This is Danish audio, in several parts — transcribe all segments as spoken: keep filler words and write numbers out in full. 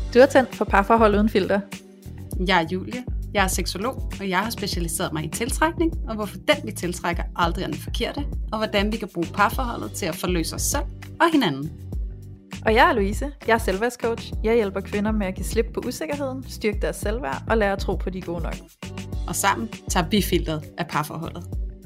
Du er tændt for parforhold uden filter. Jeg er Julie, jeg er seksolog, og jeg har specialiseret mig i tiltrækning, og hvorfor den vi tiltrækker aldrig er den forkerte, og hvordan vi kan bruge parforholdet til at forløse os selv og hinanden. Og jeg er Louise, jeg er selvværdscoach. Jeg hjælper kvinder med at give slip på usikkerheden, styrke deres selvværd og lære at tro på, de er gode nok. Og sammen tager vi filteret af parforholdet.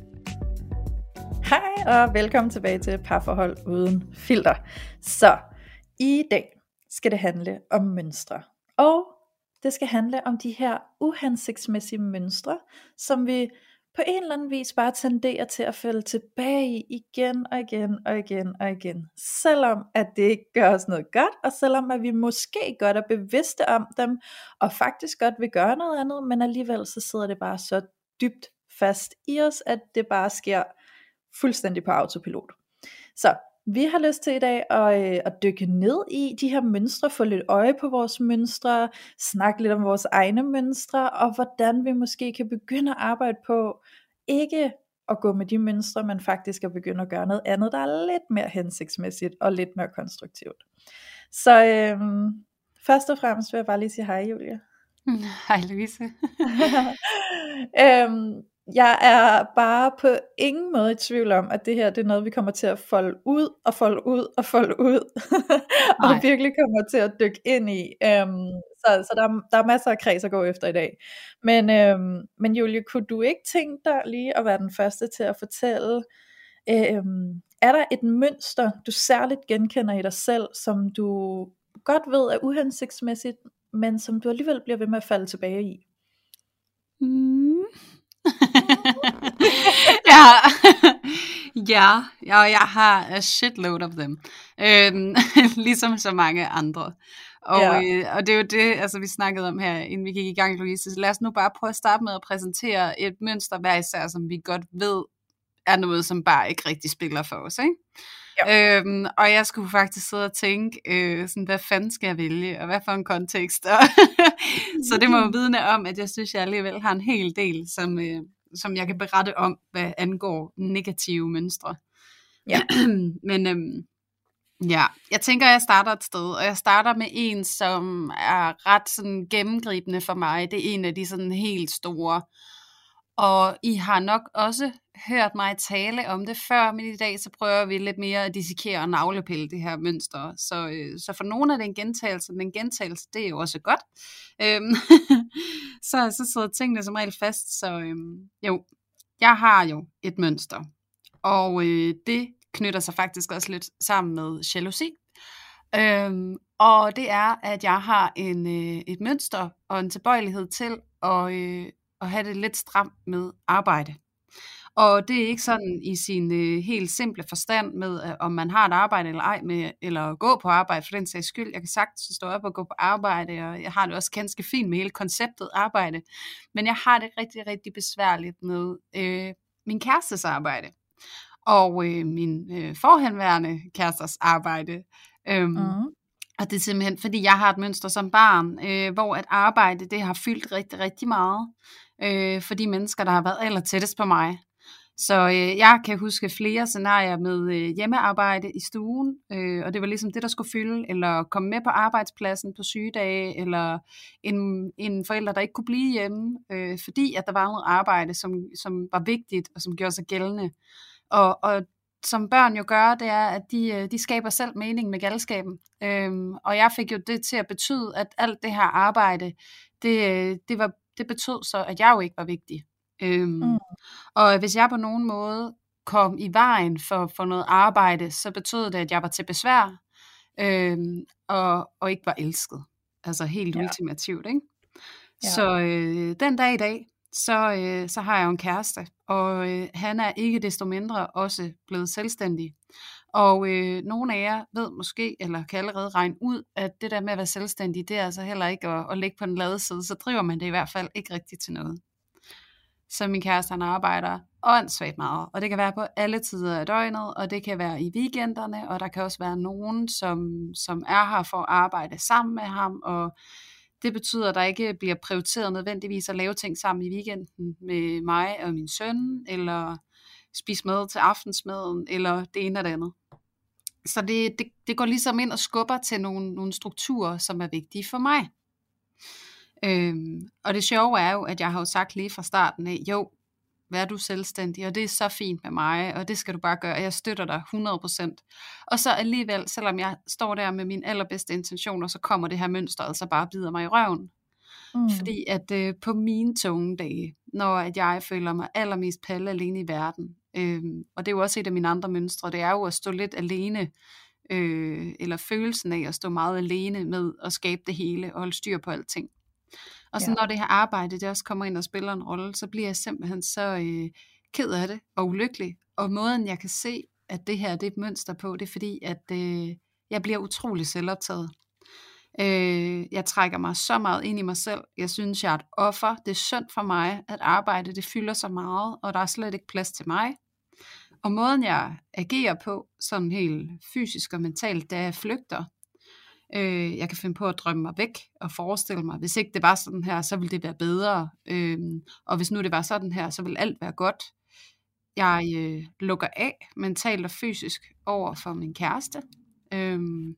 Hej og velkommen tilbage til Parforhold uden filter. Så i dag skal det handle om mønstre. Og det skal handle om de her uhensigtsmæssige mønstre, som vi på en eller anden vis bare tenderer til at falde tilbage i igen og igen og igen og igen. Selvom at det ikke gør os noget godt, og selvom at vi måske godt er bevidste om dem, og faktisk godt vil gøre noget andet, men alligevel så sidder det bare så dybt fast i os, at det bare sker fuldstændig på autopilot. Så vi har lyst til i dag at, øh, at dykke ned i de her mønstre, få lidt øje på vores mønstre, snakke lidt om vores egne mønstre, og hvordan vi måske kan begynde at arbejde på ikke at gå med de mønstre, men faktisk at begynde at gøre noget andet, der er lidt mere hensigtsmæssigt og lidt mere konstruktivt. Så øh, først og fremmest vil jeg bare lige sige hej, Julie. Hej Louise. øhm, Jeg er bare på ingen måde i tvivl om, at det her det er noget, vi kommer til at folde ud og folde ud og folde ud, og virkelig kommer til at dykke ind i. Um, så så der, der er masser af kreds at gå efter i dag. Men, um, men Julie, kunne du ikke tænke dig lige at være den første til at fortælle, um, er der et mønster, du særligt genkender i dig selv, som du godt ved er uhensigtsmæssigt, men som du alligevel bliver ved med at falde tilbage i? Mm. ja. ja, ja, og jeg har a shitload of them, øhm, ligesom så mange andre. Og, ja. øh, og det er jo det, altså vi snakkede om her, inden vi gik i gang, Louise. Så lad os nu bare prøve at starte med at præsentere et mønster hver især, som vi godt ved er noget, som bare ikke rigtig spiller for os, ikke? Ja. Øhm, og jeg skulle faktisk sidde og tænke, øh, sådan, hvad fanden skal jeg vælge, og hvad for en kontekst. Så det må jo vidne om, at jeg synes, jeg alligevel har en hel del, som, øh, som jeg kan berette om, hvad angår negative mønstre. Ja. Men øhm, ja, jeg tænker, jeg starter et sted, og jeg starter med en, som er ret sådan gennemgribende for mig. Det er en af de sådan helt store. Og I har nok også hørt mig tale om det før, men i dag så prøver vi lidt mere at dissekere og navlepille det her mønster. Så, øh, så for nogle af det en gentagelse, men gentagelse, det er jo også godt. Øhm, så, så sidder tingene som regel fast. Så øhm, jo, jeg har jo et mønster, og øh, det knytter sig faktisk også lidt sammen med jalousi. Øhm, og det er, at jeg har en, øh, et mønster og en tilbøjelighed til at... Øh, og have det lidt stramt med arbejde. Og det er ikke sådan i sin øh, helt simple forstand med, øh, om man har et arbejde eller ej, med, eller gå på arbejde for den sags skyld. Jeg kan sagtens stå op og gå på arbejde, og jeg har det også ganske fint med hele konceptet arbejde. Men jeg har det rigtig, rigtig besværligt med øh, min kærestes arbejde. Og øh, min øh, forhenværende kæresters arbejde. Øhm, mm. Og det er simpelthen, fordi jeg har et mønster som barn, øh, hvor at arbejde, det har fyldt rigtig, rigtig meget. Øh, for de mennesker, der har været aller tættest på mig. Så øh, jeg kan huske flere scenarier med øh, hjemmearbejde i stuen, øh, og det var ligesom det, der skulle fylde, eller komme med på arbejdspladsen på sygedage, eller en, en forælder, der ikke kunne blive hjemme, øh, fordi at der var noget arbejde, som, som var vigtigt, og som gjorde sig gældende. Og, og som børn jo gør, det er, at de, de skaber selv mening med galskaben. Øhm, og jeg fik jo det til at betyde, at alt det her arbejde, det, det, var, det betød så, at jeg jo ikke var vigtig. Øhm, mm. Og hvis jeg på nogen måde kom i vejen for, for noget arbejde, så betød det, at jeg var til besvær, øhm, og, og ikke var elsket. Altså helt ja. ultimativt, ikke? Ja. Så øh, den dag i dag, Så, øh, så har jeg jo en kæreste, og øh, han er ikke desto mindre også blevet selvstændig. Og øh, nogle af jer ved måske, eller kan allerede regne ud, at det der med at være selvstændig, det er altså heller ikke at, at ligge på den lade side, så driver man det i hvert fald ikke rigtigt til noget. Så min kæreste, han arbejder åndssvagt meget, og det kan være på alle tider af døgnet, og det kan være i weekenderne, og der kan også være nogen, som, som er her for at arbejde sammen med ham, og det betyder, at der ikke bliver prioriteret nødvendigvis at lave ting sammen i weekenden med mig og min søn, eller spise mad til aftensmaden, eller det ene og det andet. Så det, det, det går ligesom ind og skubber til nogle, nogle strukturer, som er vigtige for mig. Øhm, og det sjove er jo, at jeg har jo sagt lige fra starten af, jo, vær du selvstændig, og det er så fint med mig, og det skal du bare gøre, og jeg støtter dig hundrede procent. Og så alligevel, selvom jeg står der med mine allerbedste intentioner, så kommer det her mønster altså bare bider mig i røven. Mm. Fordi at øh, på mine tunge dage, når at jeg føler mig allermest palle alene i verden, øh, og det er jo også et af mine andre mønstre, det er jo at stå lidt alene, øh, eller følelsen af at stå meget alene med at skabe det hele, og holde styr på alting. Og så ja. Når det her arbejde, det også kommer ind og spiller en rolle, så bliver jeg simpelthen så øh, ked af det, og ulykkelig. Og måden jeg kan se, at det her det er et mønster på, det er fordi, at øh, jeg bliver utrolig selvoptaget. Øh, jeg trækker mig så meget ind i mig selv. Jeg synes, jeg er et offer. Det er synd for mig, at arbejde det fylder så meget, og der er slet ikke plads til mig. Og måden jeg agerer på, sådan helt fysisk og mentalt, det er, at jeg flygter. Øh, jeg kan finde på at drømme mig væk og forestille mig, hvis ikke det var sådan her, så ville det være bedre. Øh, og hvis nu det var sådan her, så ville alt være godt. Jeg øh, lukker af mentalt og fysisk over for min kæreste. Øh,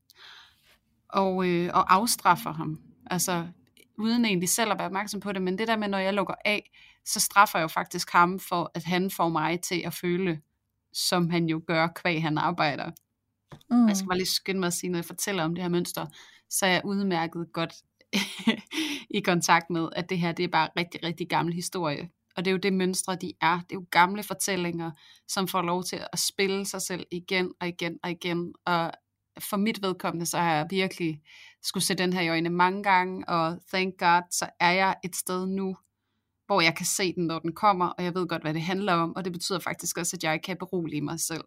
Og, øh, og afstraffer ham, altså uden egentlig selv at være opmærksom på det, men det der med, når jeg lukker af, så straffer jeg jo faktisk ham for, at han får mig til at føle, som han jo gør, kvæg han arbejder. Mm. Jeg skal bare lige skynde mig at sige, når jeg fortæller om det her mønster, så er jeg udmærket godt i kontakt med, at det her, det er bare rigtig, rigtig gammel historie. Og det er jo det mønstre, de er. Det er jo gamle fortællinger, som får lov til at spille sig selv igen og igen og igen, og for mit vedkommende, så har jeg virkelig skulle se den her i øjnene mange gange, og thank God, så er jeg et sted nu, hvor jeg kan se den, når den kommer, og jeg ved godt, hvad det handler om, og det betyder faktisk også, at jeg kan berolige mig selv,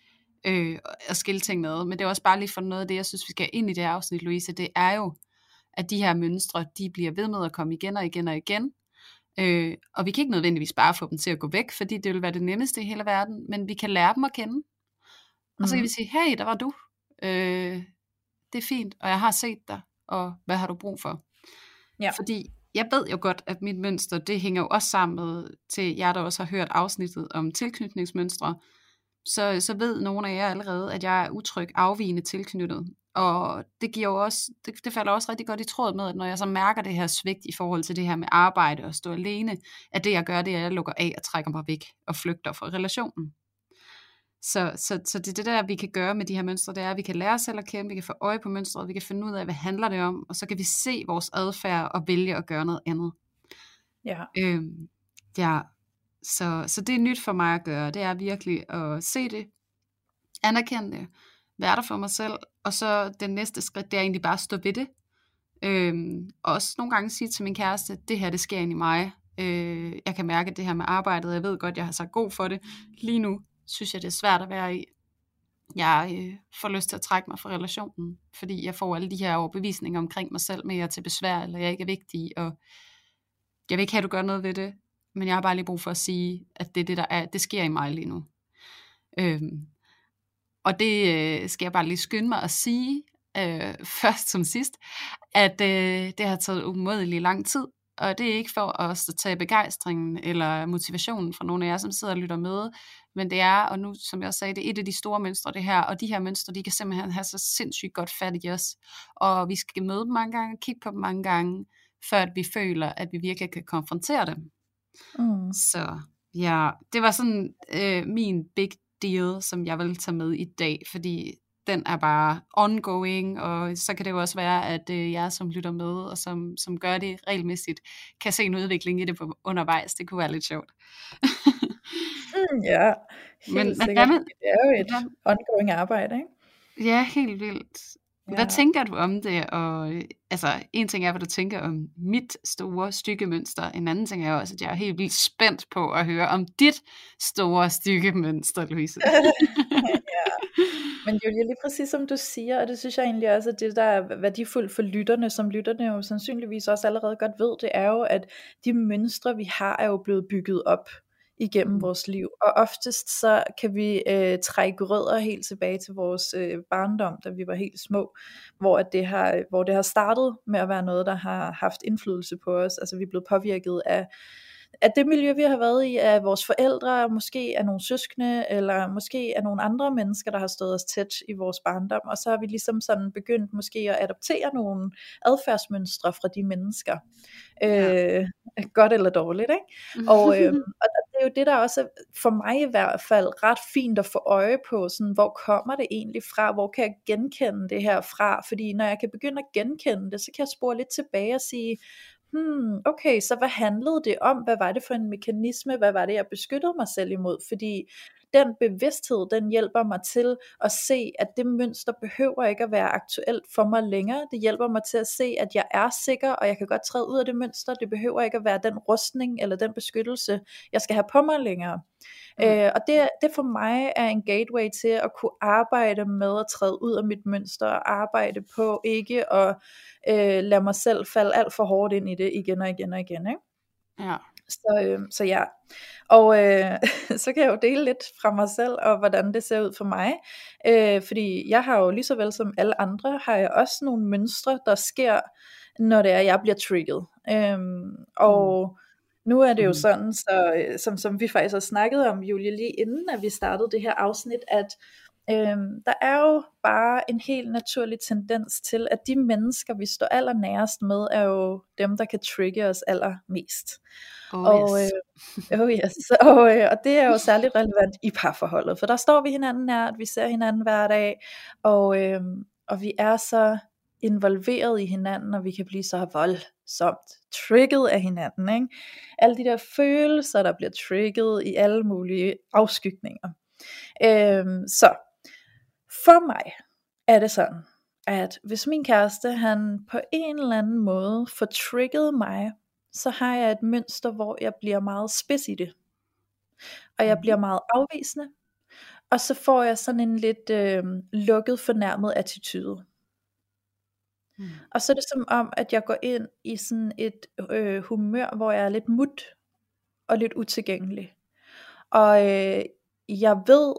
øh, og skille ting med, men det er også bare lige for noget af det, jeg synes, vi skal ind i det her afsnit, Louise, det er jo, at de her mønstre, de bliver ved med at komme igen og igen og igen, øh, og vi kan ikke nødvendigvis bare få dem til at gå væk, fordi det vil være det nemmeste i hele verden, men vi kan lære dem at kende, og så kan vi sige, hey, der var du, Øh, det er fint, og jeg har set dig, og hvad har du brug for? Ja. Fordi jeg ved jo godt, at mit mønster, det hænger jo også sammen med, til jer der også har hørt afsnittet om tilknytningsmønstre, så, så ved nogle af jer allerede, at jeg er utryg, afvigende tilknyttet, og det giver jo også, det, det falder også rigtig godt i tråd med, at når jeg så mærker det her svigt i forhold til det her med arbejde og stå alene, at det jeg gør, det er, at jeg lukker af og trækker mig væk og flygter fra relationen. Så, så, så det er det der, vi kan gøre med de her mønstre, det er, at vi kan lære os selv at kende, vi kan få øje på mønstret, vi kan finde ud af, hvad handler det om, og så kan vi se vores adfærd og vælge at gøre noget andet. Ja. Øhm, ja. Så, så det er nyt for mig at gøre, det er virkelig at se det, anerkende det, være der for mig selv, og så den næste skridt, det er egentlig bare at stå ved det. Øhm, og også nogle gange sige til min kæreste, det her, det sker ind i mig. Øh, jeg kan mærke det her med arbejdet, jeg ved godt, jeg har sagt god for det lige nu. Synes jeg, det er svært at være i. Jeg øh, får lyst til at trække mig fra relationen, fordi jeg får alle de her overbevisninger omkring mig selv, med at jeg er til besvær, eller jeg ikke er vigtig, og jeg vil ikke have, at du gør noget ved det, men jeg har bare lige brug for at sige, at det er det, der er, det sker i mig lige nu. Øhm, og det øh, skal jeg bare lige skynde mig at sige, øh, først som sidst, at øh, det har taget umådelig lang tid, og det er ikke for os at tage begejstringen eller motivationen fra nogle af jer, som sidder og lytter med, men det er, og nu som jeg også sagde, det er et af de store mønstre det her, og de her mønstre, de kan simpelthen have så sindssygt godt fat i os, og vi skal møde dem mange gange, kigge på dem mange gange, før at vi føler, at vi virkelig kan konfrontere dem. Mm. Så ja, det var sådan øh, min big deal, som jeg vil tage med i dag, fordi den er bare ongoing, og så kan det jo også være, at øh, jeg som lytter med, og som, som gør det regelmæssigt, kan se en udvikling i det på undervejs. Det kunne være lidt sjovt. mm, ja, helt men, sikkert. Men, det er jo et ja. ongoing arbejde, ikke? Ja, helt vildt. Hvad ja. tænker du om det? Og, altså, en ting er, hvad du tænker om mit store stykkemønster. En anden ting er også, at jeg er helt vildt spændt på at høre om dit store stykkemønster, Louise. ja. Men Julia, lige præcis som du siger, og det synes jeg egentlig også, at det der er værdifuldt for lytterne, som lytterne jo sandsynligvis også allerede godt ved, det er jo, at de mønstre, vi har, er jo blevet bygget op igennem mm. vores liv, og oftest så kan vi øh, trække rødder helt tilbage til vores øh, barndom, da vi var helt små, hvor, at det har, hvor det har startet med at være noget, der har haft indflydelse på os, altså vi er blevet påvirket af at det miljø, vi har været i, er vores forældre, måske er nogle søskende, eller måske er nogle andre mennesker, der har stået os tæt i vores barndom, og så har vi ligesom sådan begyndt måske at adoptere nogle adfærdsmønstre fra de mennesker. Ja. Øh, godt eller dårligt, ikke? Og, øh, og det er jo det, der også er, for mig i hvert fald, ret fint at få øje på, sådan, hvor kommer det egentlig fra, hvor kan jeg genkende det her fra, fordi når jeg kan begynde at genkende det, så kan jeg spore lidt tilbage og sige, hmm, okay, så hvad handlede det om, hvad var det for en mekanisme, hvad var det, jeg beskyttede mig selv imod, fordi den bevidsthed, den hjælper mig til at se, at det mønster behøver ikke at være aktuelt for mig længere. Det hjælper mig til at se, at jeg er sikker, og jeg kan godt træde ud af det mønster. Det behøver ikke at være den rustning eller den beskyttelse, jeg skal have på mig længere. Mm. Øh, og det, det for mig er en gateway til at kunne arbejde med at træde ud af mit mønster, og arbejde på ikke at øh, lade mig selv falde alt for hårdt ind i det igen og igen og igen, ikke? Ja. Så, øh, så ja, og øh, så kan jeg jo dele lidt fra mig selv, og hvordan det ser ud for mig, øh, fordi jeg har jo lige så vel som alle andre, har jeg også nogle mønstre, der sker, når det er, jeg bliver trigget, øh, og mm. nu er det jo sådan, så, øh, som, som vi faktisk har snakket om, Julie, lige inden at vi startede det her afsnit, at Øhm, der er jo bare en helt naturlig tendens til, at de mennesker, vi står allernærest med, er jo dem, der kan trigge os allermest. Oh, og, yes. øh, oh yes. og, øh, og det er jo særligt relevant i parforholdet, for der står vi hinanden nært, vi ser hinanden hver dag, og, øh, og vi er så involveret i hinanden, og vi kan blive så voldsomt trigget af hinanden, ikke? Alle de der følelser, der bliver trigget i alle mulige afskygninger. Øhm, så for mig er det sådan, at hvis min kæreste, han på en eller anden måde får trigget mig, så har jeg et mønster, hvor jeg bliver meget spids i det, og jeg bliver meget afvisende, og så får jeg sådan en lidt øh, lukket, fornærmet attitude. Mm. Og så er det som om, at jeg går ind i sådan et øh, humør, hvor jeg er lidt mut og lidt utilgængelig, og øh, jeg ved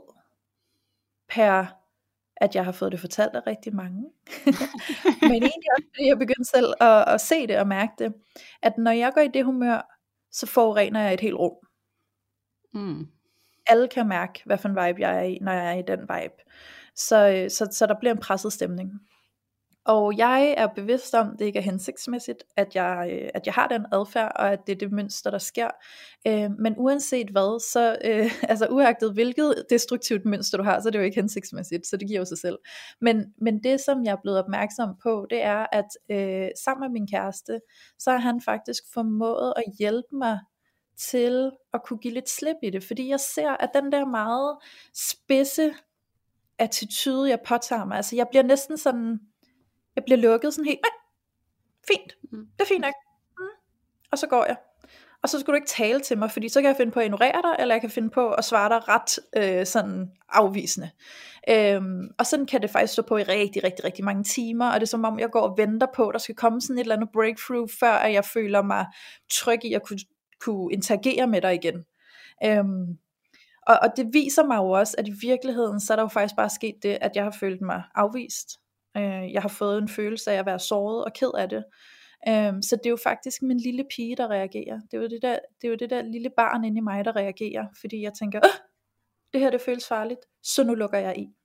per at jeg har fået det fortalt af rigtig mange, men egentlig også fordi jeg begyndte selv at, at se det og mærke det, at når jeg går i det humør, så forurener jeg et helt rum. Mm. Alle kan mærke, hvad for en vibe jeg er i, når jeg er i den vibe. Så, så, så der bliver en presset stemning. Og jeg er bevidst om, at det ikke er hensigtsmæssigt, at jeg, at jeg har den adfærd, og at det er det mønster, der sker. Øh, men uanset hvad, så øh, altså uagtet hvilket destruktivt mønster du har, så er det jo ikke hensigtsmæssigt, så det giver jo sig selv. Men, men det, som jeg er blevet opmærksom på, det er, at øh, sammen med min kæreste, så har han faktisk formået at hjælpe mig til at kunne give lidt slip i det, fordi jeg ser, at den der meget spidse attitude, jeg påtager mig, altså jeg bliver næsten sådan, jeg bliver lukket sådan helt, fint, det er fint nok, mm. og så går jeg, og så skal du ikke tale til mig, fordi så kan jeg finde på at ignorere dig, eller jeg kan finde på at svare dig ret øh, sådan afvisende, øhm, og sådan kan det faktisk stå på i rigtig, rigtig, rigtig mange timer, og det er som om jeg går og venter på, der skal komme sådan et eller andet breakthrough, før at jeg føler mig tryg i at kunne, kunne interagere med dig igen. øhm, og, og det viser mig jo også, at i virkeligheden, så er der jo faktisk bare sket det, at jeg har følt mig afvist. Jeg har fået en følelse af at være såret og ked af det. Så det er jo faktisk min lille pige, der reagerer. Det er jo det der, det er jo det der lille barn inde i mig, der reagerer. Fordi jeg tænker, åh, det her det føles farligt, så nu lukker jeg i.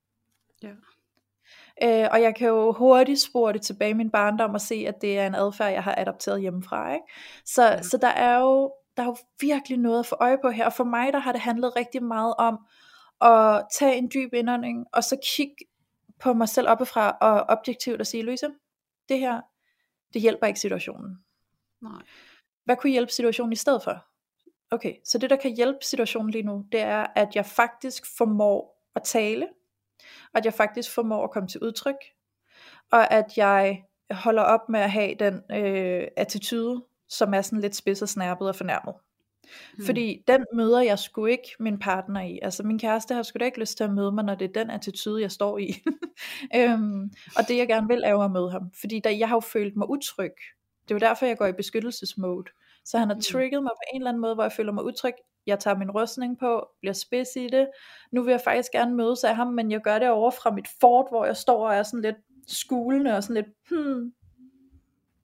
Ja. Og jeg kan jo hurtigt spore det tilbage i min barndom og se, at det er en adfærd, jeg har adopteret hjemmefra. Ikke? Så, ja. så der er jo der er jo virkelig noget at få øje på her. Og for mig, der har det handlet rigtig meget om at tage en dyb indånding, og så kigge på mig selv oppefra og objektivt og sige, Louise, det her, det hjælper ikke situationen. Nej. Hvad kunne hjælpe situationen i stedet for? Okay, så det der kan hjælpe situationen lige nu, det er, at jeg faktisk formår at tale, at jeg faktisk formår at komme til udtryk, og at jeg holder op med at have den øh, attitude, som er sådan lidt spids og snærpet og fornærmet. Hmm. Fordi den møder jeg sgu ikke min partner i. Altså min kæreste har sgu da ikke lyst til at møde mig, når det er den attitude jeg står i. øhm, og det jeg gerne vil er jo at møde ham. Fordi der, jeg har jo følt mig utryg. Det er jo derfor jeg går i beskyttelsesmode. Så han har trigget mig på en eller anden måde, hvor jeg føler mig utryg. Jeg tager min rustning på, bliver spids i det. Nu vil jeg faktisk gerne mødes af ham, men jeg gør det over fra mit fort, hvor jeg står og er sådan lidt skulende og sådan lidt hmm.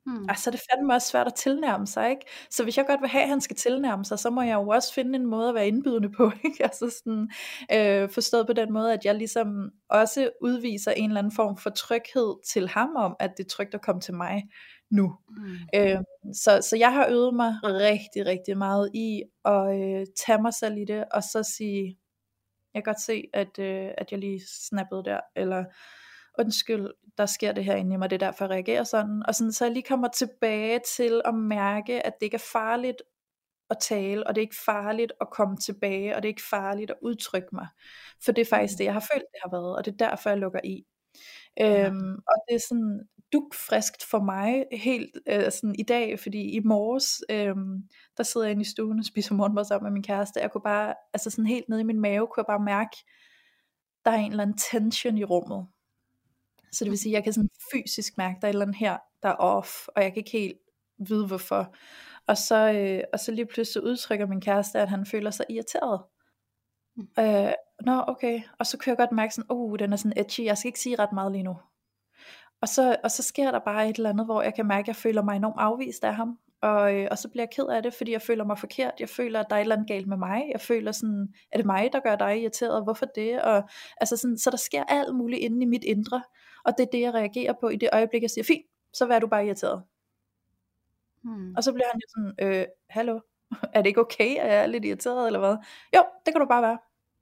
Hmm. altså det er fandme også svært at tilnærme sig, ikke? Så hvis jeg godt vil have, at han skal tilnærme sig, så må jeg jo også finde en måde at være indbydende på, ikke? Altså sådan, øh, forstået på den måde, at jeg ligesom også udviser en eller anden form for tryghed til ham om, at det er trygt at komme til mig nu. Hmm. Øh, så, så jeg har øvet mig rigtig, rigtig meget i at øh, tage mig selv i det, og så sige, jeg kan godt se, at, øh, at jeg lige snappede der, eller undskyld, der sker det her inde i mig, det er derfor jeg reagerer sådan, og sådan, så jeg lige kommer tilbage til at mærke, at det ikke er farligt at tale, og det er ikke farligt at komme tilbage, og det er ikke farligt at udtrykke mig, for det er faktisk det, jeg har følt, det har været, og det er derfor, jeg lukker i. Ja. Øhm, og det er sådan dugfriskt for mig helt øh, sådan i dag, fordi i morges, øh, der sidder jeg inde i stuen og spiser morgenmad sammen med min kæreste, jeg kunne bare, altså sådan helt nede i min mave, kunne jeg bare mærke, der er en eller anden tension i rummet. Så det vil sige, jeg kan sådan fysisk mærke, der er et eller andet her, der er off, og jeg kan ikke helt vide hvorfor. Og så, øh, og så lige pludselig udtrykker min kæreste, at han føler sig irriteret. Mm. Øh, Nå okay, og så kan jeg godt mærke sådan, oh, den er sådan edgy, jeg skal ikke sige ret meget lige nu. Og så, og så sker der bare et eller andet, hvor jeg kan mærke, at jeg føler mig enormt afvist af ham. Og, øh, og så bliver jeg ked af det, fordi jeg føler mig forkert. Jeg føler, at der er et eller andet galt med mig. Jeg føler sådan, er det mig, der gør dig irriteret? Hvorfor det? Og, altså sådan, så der sker alt muligt inde i mit indre. Og det er det, jeg reagerer på i det øjeblik, jeg siger, fint, så vær du bare irriteret. Hmm. Og så bliver han jo sådan, øh, hallo, er det ikke okay, at jeg er lidt irriteret, eller hvad? Jo, det kan du bare være.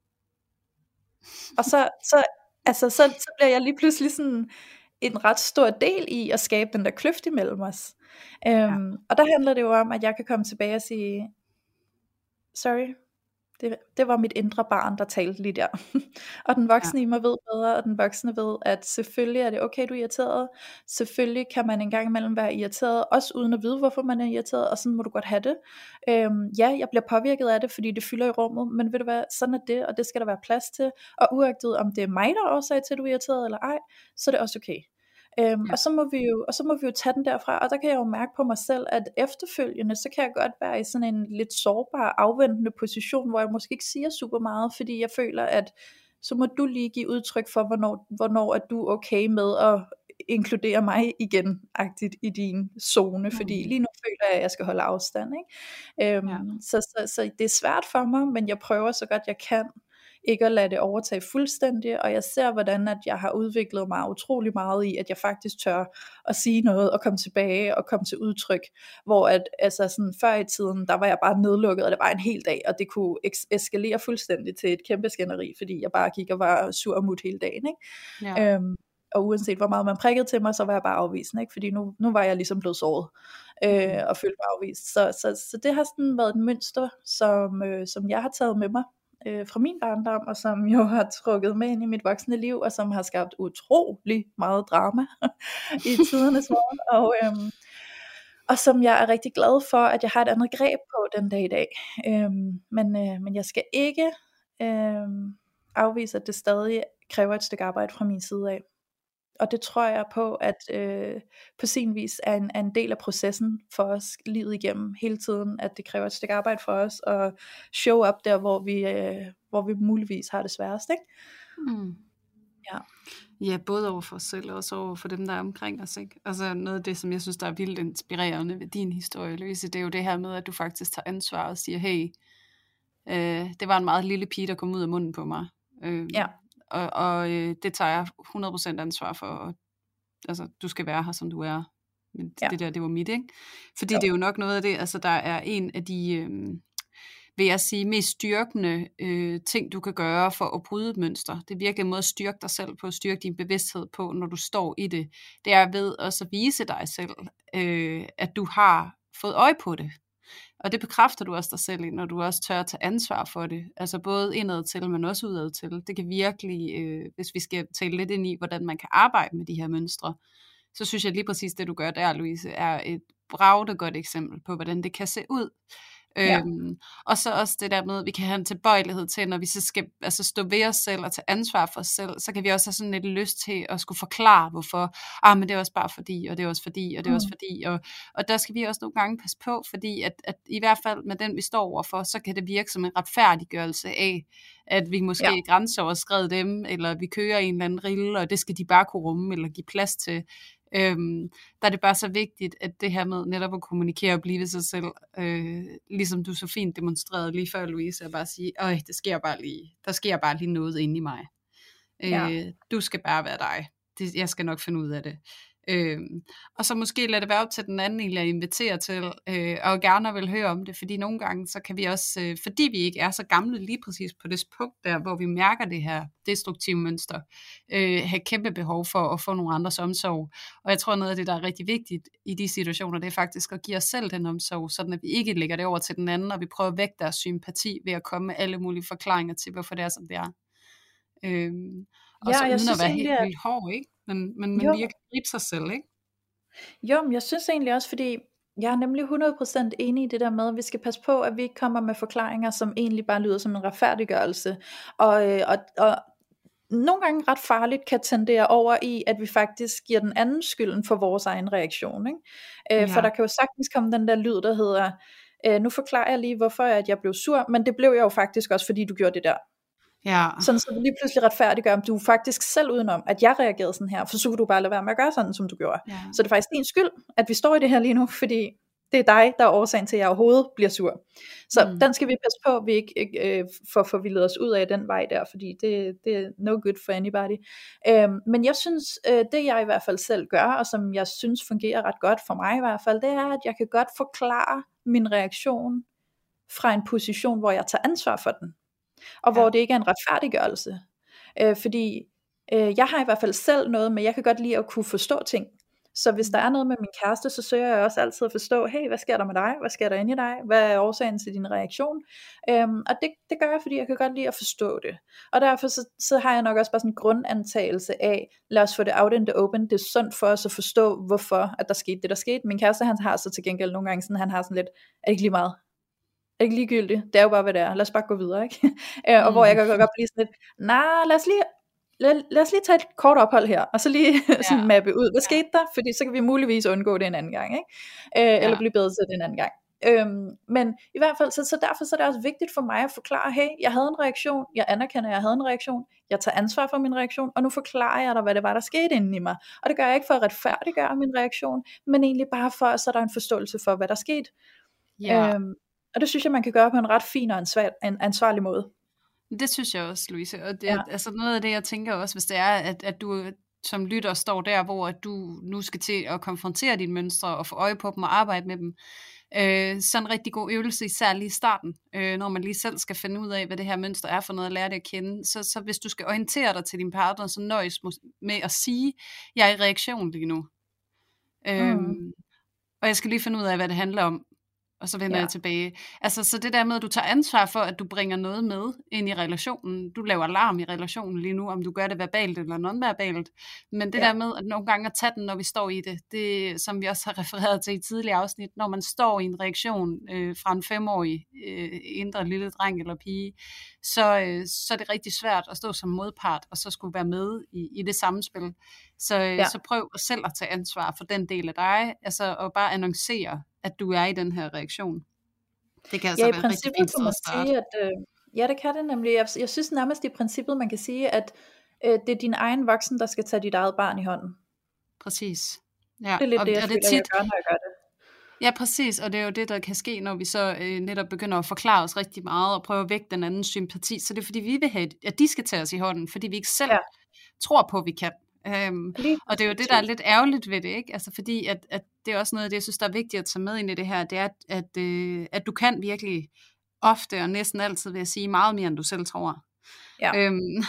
Og så, så, altså, så, så bliver jeg lige pludselig sådan en ret stor del i at skabe den der kløft imellem os. Øhm, ja. Og der handler det jo om, at jeg kan komme tilbage og sige, sorry, det, det var mit indre barn, der talte lige der. Og den voksne ja. i mig ved bedre, og den voksne ved, at selvfølgelig er det okay, du er irriteret. Selvfølgelig kan man en gang imellem være irriteret, også uden at vide, hvorfor man er irriteret, og sådan må du godt have det. Øhm, ja, jeg bliver påvirket af det, fordi det fylder i rummet, men ved du hvad, sådan er det, og det skal der være plads til. Og uagtet om det er mig, der er årsag til, at du er irriteret eller ej, så er det også okay. Øhm, ja. og, så må vi jo, og så må vi jo tage den derfra, og der kan jeg jo mærke på mig selv, at efterfølgende, så kan jeg godt være i sådan en lidt sårbar, afventende position, hvor jeg måske ikke siger super meget, fordi jeg føler, at så må du lige give udtryk for, hvornår, hvornår er du okay med at inkludere mig igen, agtigt i din zone, fordi lige nu føler jeg, at jeg skal holde afstand, ikke? Øhm, ja. så, så, så det er svært for mig, men jeg prøver så godt jeg kan, ikke at lade det overtage fuldstændig, og jeg ser hvordan at jeg har udviklet mig utrolig meget i, at jeg faktisk tør at sige noget, og komme tilbage, og komme til udtryk, hvor at, altså sådan før i tiden, der var jeg bare nedlukket, og det var en hel dag, og det kunne eks- eskalere fuldstændig til et kæmpe skænderi, fordi jeg bare gik og var sur og mut hele dagen, ikke? Ja. Øhm, og uanset hvor meget man prikkede til mig, så var jeg bare afvisende, ikke? Fordi nu, nu var jeg ligesom blevet såret, øh, og følte mig afvist, så, så, så det har sådan været et mønster, som, øh, som jeg har taget med mig, fra min barndom, og som jo har trukket med ind i mit voksne liv, og som har skabt utrolig meget drama i tidernes morgen, og, øhm, og som jeg er rigtig glad for, at jeg har et andet greb på den dag i dag. Øhm, men, øh, men jeg skal ikke øhm, afvise, at det stadig kræver et stykke arbejde fra min side af. Og det tror jeg på, at øh, på sin vis er en, er en del af processen for os livet igennem hele tiden, at det kræver et stykke arbejde for os at show up der, hvor vi, øh, hvor vi muligvis har det sværest, ikke? Mm. Ja. Ja, både over for os selv og også over for dem, der er omkring os, ikke? Altså noget af det, som jeg synes, der er vildt inspirerende ved din historie, Louise, det er jo det her med, at du faktisk tager ansvar og siger, hey, øh, det var en meget lille pige, der kom ud af munden på mig. Øh, ja. Og, og øh, det tager jeg hundrede procent ansvar for, og, altså du skal være her som du er, men ja. det der, det var mit, ikke? Fordi jo. Det er jo nok noget af det, altså der er en af de, øh, vil jeg sige, mest styrkende øh, ting du kan gøre for at bryde et mønster. Det er virkelig en måde at styrke dig selv på, at styrke din bevidsthed på, når du står i det. Det er ved også at vise dig selv, øh, at du har fået øje på det. Og det bekræfter du også dig selv i, når du også tør at tage ansvar for det. Altså både indad til, men også udad til. Det kan virkelig, øh, hvis vi skal tale lidt ind i, hvordan man kan arbejde med de her mønstre, så synes jeg lige præcis det, du gør der, Louise, er et bravende godt eksempel på, hvordan det kan se ud. Ja. Øhm, og så også det der med, at vi kan have en tilbøjelighed til, når vi så skal altså, stå ved os selv og tage ansvar for os selv, så kan vi også have sådan lidt lyst til at skulle forklare, hvorfor, ah, men det er også bare fordi, og det er også fordi, og det er mm. også fordi, og, og der skal vi også nogle gange passe på, fordi at, at i hvert fald med den, vi står overfor, så kan det virke som en retfærdiggørelse af, at vi måske ja. grænseoverskred dem, eller vi kører en eller anden rille, og det skal de bare kunne rumme, eller give plads til. Øhm, der er det bare så vigtigt, at det her med netop at kommunikere og blive ved sig selv, øh, ligesom du så fint demonstrerede lige før, Louise, at bare sige, øj, det sker bare lige, der sker bare lige noget inde i mig. Ja. Øh, du skal bare være dig. Det, jeg skal nok finde ud af det. Øh, og så måske lade det være op til den anden egentlig at invitere til, øh, og gerne vil høre om det, fordi nogle gange, så kan vi også, øh, fordi vi ikke er så gamle lige præcis på det punkt der, hvor vi mærker det her destruktive mønster, øh, have kæmpe behov for at få nogle andres omsorg. Og jeg tror, noget af det, der er rigtig vigtigt i de situationer, det er faktisk at give os selv den omsorg, sådan at vi ikke lægger det over til den anden, og vi prøver at vække deres sympati ved at komme med alle mulige forklaringer til, hvorfor det er, som det er. Øh, og Ja, så jeg uden synes at være egentlig, helt at... vildt hård, ikke? Men, men, men Jo. virkelig gribe sig selv, ikke? Jo, men jeg synes egentlig også, fordi jeg er nemlig hundrede procent enig i det der med, at vi skal passe på, at vi ikke kommer med forklaringer, som egentlig bare lyder som en retfærdiggørelse. Og, øh, og, og nogle gange ret farligt kan tendere over i, at vi faktisk giver den anden skylden for vores egen reaktion. Ikke? Øh, Ja. For der kan jo sagtens komme den der lyd, der hedder, øh, nu forklarer jeg lige, hvorfor at jeg blev sur, men det blev jeg jo faktisk også, fordi du gjorde det der. Ja. Sådan så du lige pludselig retfærdiggør, om du er faktisk selv udenom, at jeg reagerede sådan her, for så kunne du bare lade være med at gøre sådan, som du gjorde. Ja. Så det er faktisk din skyld, at vi står i det her lige nu, fordi det er dig, der er årsagen til, at jeg overhovedet bliver sur. Så Mm. den skal vi passe på, at vi ikke, ikke øh, får forvildet os ud af den vej der, fordi det, det er no good for anybody. Øhm, men jeg synes, øh, det jeg i hvert fald selv gør, og som jeg synes fungerer ret godt for mig i hvert fald, det er, at jeg kan godt forklare min reaktion fra en position, hvor jeg tager ansvar for den. Og hvor Ja. det ikke er en retfærdiggørelse. Øh, fordi øh, jeg har i hvert fald selv noget med, jeg kan godt lide at kunne forstå ting. Så hvis der er noget med min kæreste, så søger jeg også altid at forstå, hey, hvad sker der med dig? Hvad sker der inde i dig? Hvad er årsagen til din reaktion? Øhm, og det, det gør jeg, fordi jeg kan godt lide at forstå det. Og derfor så, så har jeg nok også bare sådan en grundantagelse af, lad os få det out in the open. Det er sundt for os at forstå, hvorfor at der skete det, der skete. Min kæreste, han har så til gengæld nogle gange sådan, han har sådan lidt, er det ikke lige meget? Er det ikke ligegyldigt? Det er jo bare, hvad det er. Lad os bare gå videre, ikke? øh, og Mm. hvor jeg kan godt blive sådan lidt, nej, lad os lige... Lad, lad os lige tage et kort ophold her, og så lige sådan Ja. mappe ud, hvad skete der? Fordi så kan vi muligvis undgå det en anden gang, ikke? Øh, eller blive bedre til det en anden gang. Øhm, men i hvert fald, så, så derfor så er det også vigtigt for mig at forklare, hey, jeg havde en reaktion, jeg anerkender, at jeg havde en reaktion, jeg tager ansvar for min reaktion, og nu forklarer jeg dig, hvad det var, der skete inde i mig. Og det gør jeg ikke for at retfærdiggøre min reaktion, men egentlig bare for, at så er der en forståelse for, hvad der skete. Ja. Øhm, og det synes jeg, man kan gøre på en ret fin og ansvar, en ansvarlig måde. Det synes jeg også, Louise. Og det, Ja. altså noget af det, jeg tænker også, hvis det er, at, at du som lytter står der, hvor at du nu skal til at konfrontere dine mønstre og få øje på dem og arbejde med dem. Øh, så en rigtig god øvelse, især lige i starten, øh, når man lige selv skal finde ud af, hvad det her mønster er for noget, at lære det at kende. Så, så hvis du skal orientere dig til din partner, så nøjes med at sige, jeg er i reaktion lige nu. Øh, Mm. Og jeg skal lige finde ud af, hvad det handler om. Og så vender Ja. jeg tilbage. Altså, så det der med, at du tager ansvar for, at du bringer noget med ind i relationen. Du laver alarm i relationen lige nu, om du gør det verbalt eller nonverbalt. Men det Ja. der med, at nogle gange at tage den, når vi står i det, det som vi også har refereret til i tidligere afsnit, når man står i en reaktion øh, fra en femårig øh, indre lille dreng eller pige, så, øh, så er det rigtig svært at stå som modpart, og så skulle være med i, i det samspil. Så, øh, Ja. så prøv selv at tage ansvar for den del af dig, altså og bare annoncere, at du er i den her reaktion. Det kan altså Ja, i være en rigtig princippet fint kunne sted man at starte. sige, at øh, ja, det kan det nemlig. Jeg, jeg synes nærmest i princippet, man kan sige, at øh, det er din egen voksen, der skal tage dit eget barn i hånden. Præcis. Ja, Det er lidt og, det, jeg og føler, det er jeg tit, gør, når jeg gør det. ja, præcis, og det er jo det, der kan ske, når vi så øh, netop begynder at forklare os rigtig meget og prøve at vække den anden sympati. Så det er fordi, vi vil have, at de skal tage os i hånden, fordi vi ikke selv Ja. tror på, at vi kan. Øhm, Lige og det er jo det, der er lidt ærgerligt ved det, ikke? Altså fordi, at, at det er også noget af det, jeg synes, der er vigtigt at tage med ind i det her, det er, at, at, øh, at du kan virkelig ofte og næsten altid, vil jeg sige, meget mere, end du selv tror. Ja. Øhm,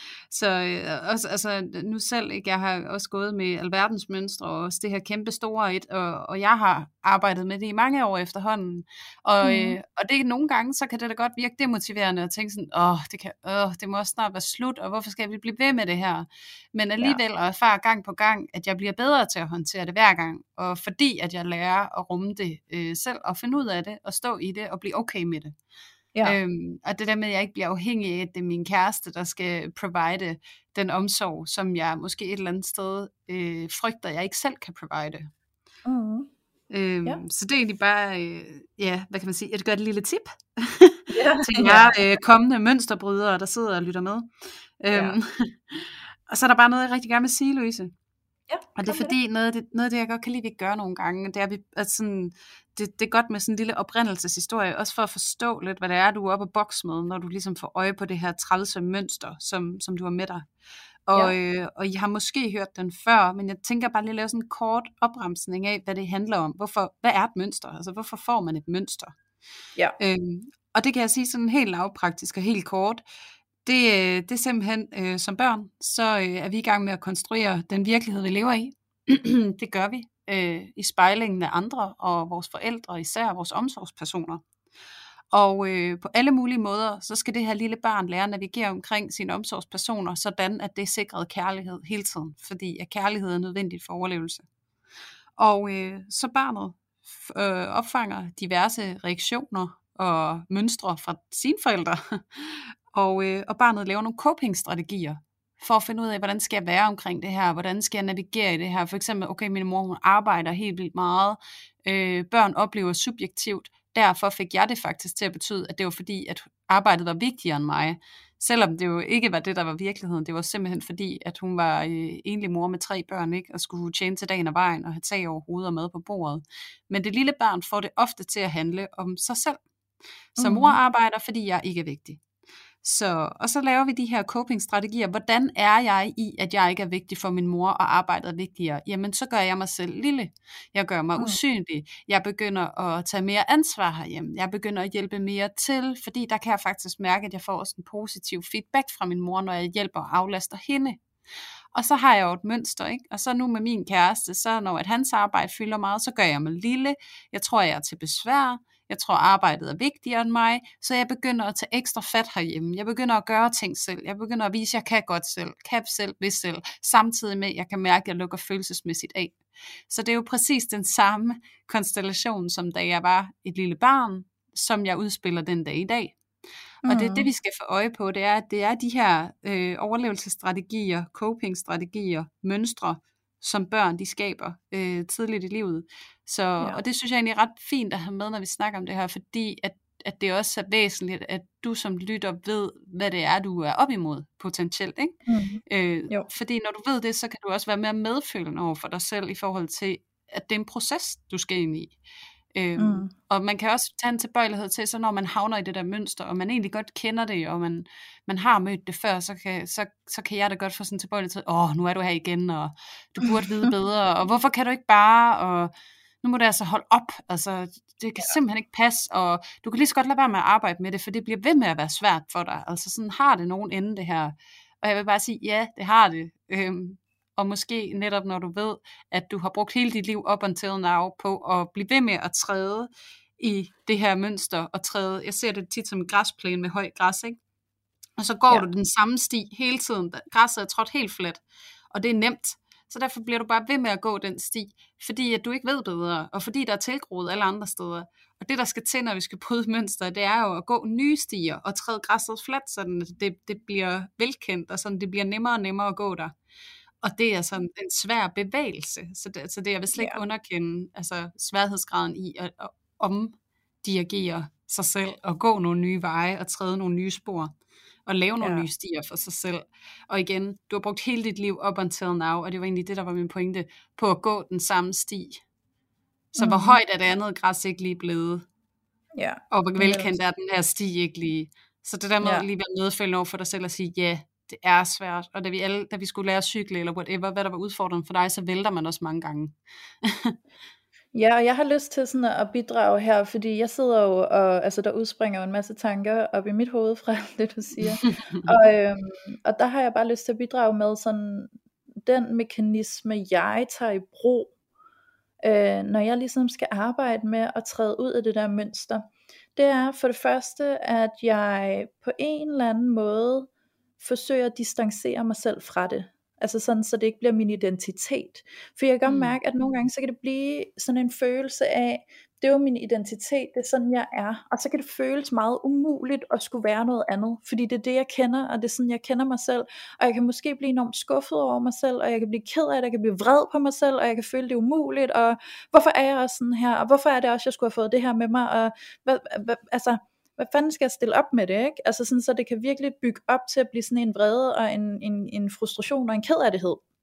så øh, også, altså, nu selv, ikke, jeg har også gået med alverdens mønstre, og også det her kæmpe store et, og, og jeg har arbejdet med det i mange år efterhånden, og, Mm. øh, og det nogle gange, så kan det da godt virke demotiverende, at tænke sådan, åh, det, kan, åh, det må også snart være slut, og hvorfor skal vi blive ved med det her? Men alligevel at erfare gang på gang, at jeg bliver bedre til at håndtere det hver gang, og fordi at jeg lærer at rumme det øh, selv, og finde ud af det, og stå i det, og blive okay med det. Ja. Øhm, og det der med, at jeg ikke bliver afhængig af, at det er min kæreste, der skal provide den omsorg, som jeg måske et eller andet sted øh, frygter, jeg ikke selv kan provide. Mm. Øhm, Ja. Så det er egentlig bare, øh, ja, hvad kan man sige, et godt lille tip Ja. til jer øh, kommende mønsterbrydere, der sidder og lytter med. Øhm, Ja. og så er der bare noget, jeg rigtig gerne vil sige, Louise. Ja, Og det er fordi, noget af det, noget af det, jeg godt kan lide, vi gør nogle gange, det er, vi, at sådan, det, det er godt med sådan en lille oprindelseshistorie, også for at forstå lidt, hvad det er, du er oppe at bokse med, når du ligesom får øje på det her trælse mønster, som, som du har med dig. Og, ja. øh, og I har måske hørt den før, men jeg tænker bare lige at lave sådan en kort opremsning af, hvad det handler om. Hvorfor, hvad er et mønster? Altså, hvorfor får man et mønster? Ja. Øhm, og det kan jeg sige sådan helt lavpraktisk og helt kort. Det, det er simpelthen, øh, som børn, så øh, er vi i gang med at konstruere den virkelighed, vi lever i. Det gør vi øh, i spejlingen af andre og vores forældre, især vores omsorgspersoner. Og øh, på alle mulige måder, så skal det her lille barn lære at navigere omkring sine omsorgspersoner, sådan at det er sikret kærlighed hele tiden, fordi at kærlighed er nødvendigt for overlevelse. Og øh, så barnet øh, opfanger diverse reaktioner og mønstre fra sine forældre, og, øh, og barnet laver nogle coping-strategier, for at finde ud af, hvordan skal jeg være omkring det her, hvordan skal jeg navigere i det her. For eksempel, okay, min mor hun arbejder helt vildt meget, øh, børn oplever subjektivt, derfor fik jeg det faktisk til at betyde, at det var fordi, at arbejdet var vigtigere end mig, selvom det jo ikke var det, der var virkeligheden. Det var simpelthen fordi, at hun var øh, enlig mor med tre børn, ikke? Og skulle tjene til dagen og vejen, og have tag over hovedet og mad på bordet. Men det lille barn får det ofte til at handle om sig selv. Så mor arbejder, fordi jeg ikke er vigtig. Så, og så laver vi de her coping-strategier. Hvordan er jeg i, at jeg ikke er vigtig for min mor, og arbejdet er vigtigere? Jamen, så gør jeg mig selv lille. Jeg gør mig usynlig. Jeg begynder at tage mere ansvar herhjemme. Jeg begynder at hjælpe mere til, fordi der kan jeg faktisk mærke, at jeg får også en positiv feedback fra min mor, når jeg hjælper og aflaster hende. Og så har jeg jo et mønster, ikke? Og så nu med min kæreste, så når at hans arbejde fylder meget, så gør jeg mig lille. Jeg tror, jeg er til besvær. Jeg tror, arbejdet er vigtigere end mig, så jeg begynder at tage ekstra fat herhjemme. Jeg begynder at gøre ting selv. Jeg begynder at vise, at jeg kan godt selv, kan selv, vil selv, samtidig med, at jeg kan mærke, at jeg lukker følelsesmæssigt af. Så det er jo præcis den samme konstellation, som da jeg var et lille barn, som jeg udspiller den dag i dag. Mm. Og det, det vi skal få øje på, det er, at det er de her øh, overlevelsesstrategier, coping-strategier, mønstre, som børn de skaber øh, tidligt i livet. Så, ja. Og det synes jeg egentlig er ret fint at have med, når vi snakker om det her, fordi at, at det også er væsentligt, at du som lytter ved, hvad det er, du er op imod potentielt. Ikke? Mm. Øh, fordi når du ved det, så kan du også være mere medfølende over for dig selv, i forhold til, at det er en proces, du skal ind i. Øhm, mm. Og man kan også tage en tilbøjelighed til, så når man havner i det der mønster, og man egentlig godt kender det, og man, man har mødt det før, så kan, så, så kan jeg da godt få sådan en tilbøjelighed til, åh, nu er du her igen, og du burde vide bedre, og hvorfor kan du ikke bare, og nu må det altså holde op, altså det kan ja. simpelthen ikke passe, og du kan lige så godt lade være med at arbejde med det, for det bliver ved med at være svært for dig, altså sådan har det nogen ende det her, og jeg vil bare sige, ja, det har det, øhm, og måske netop når du ved, at du har brugt hele dit liv up until now på at blive ved med at træde i det her mønster, og træde, jeg ser det tit som en græsplæne med høj græs, ikke? Og så går ja. du den samme sti hele tiden, græsset er trådt helt fladt, og det er nemt, så derfor bliver du bare ved med at gå den sti, fordi at du ikke ved bedre, og fordi der er tilgroet alle andre steder. Og det der skal til, når vi skal bryde mønster, det er jo at gå nye stier, og træde græsset fladt, så det, det bliver velkendt, og sådan det bliver nemmere og nemmere at gå der. Og det er sådan en svær bevægelse, så det, så det jeg vil slet ikke ja. underkende altså sværhedsgraden i at, at omdirigere sig selv, og gå nogle nye veje, og træde nogle nye spor, og lave nogle ja. nye stier for sig selv. Og igen, du har brugt hele dit liv up until now, og det var egentlig det, der var min pointe, på at gå den samme sti. Så mm. hvor højt er det andet græs ikke lige blevet? Ja. Og hvor velkendt er den her sti ikke lige? Så det der med ja. lige være medfølgende over for dig selv og sige, ja, yeah, det er svært, og da vi, alle, da vi skulle lære at cykle, eller whatever, hvad der var udfordrende for dig, så vælter man også mange gange. Ja, og jeg har lyst til sådan at bidrage her, fordi jeg sidder jo, og altså der udspringer jo en masse tanker op i mit hoved fra det, du siger. og, øhm, og der har jeg bare lyst til at bidrage med sådan, den mekanisme, jeg tager i brug, øh, når jeg ligesom skal arbejde med at træde ud af det der mønster. Det er for det første, at jeg på en eller anden måde forsøger at distancere mig selv fra det. Altså sådan, så det ikke bliver min identitet. For jeg kan godt mærke, at nogle gange, så kan det blive sådan en følelse af, det er jo min identitet, det er sådan, jeg er. Og så kan det føles meget umuligt at skulle være noget andet. Fordi det er det, jeg kender, og det er sådan, jeg kender mig selv. Og jeg kan måske blive enormt skuffet over mig selv, og jeg kan blive ked af det, jeg kan blive vred på mig selv, og jeg kan føle det umuligt. Og hvorfor er jeg også sådan her? Og hvorfor er det også, jeg skulle have fået det her med mig? Og hvad, hvad, altså... hvad fanden skal jeg stille op med det, ikke? Altså sådan, så det kan virkelig bygge op til at blive sådan en vrede og en, en, en frustration og en kedelighed.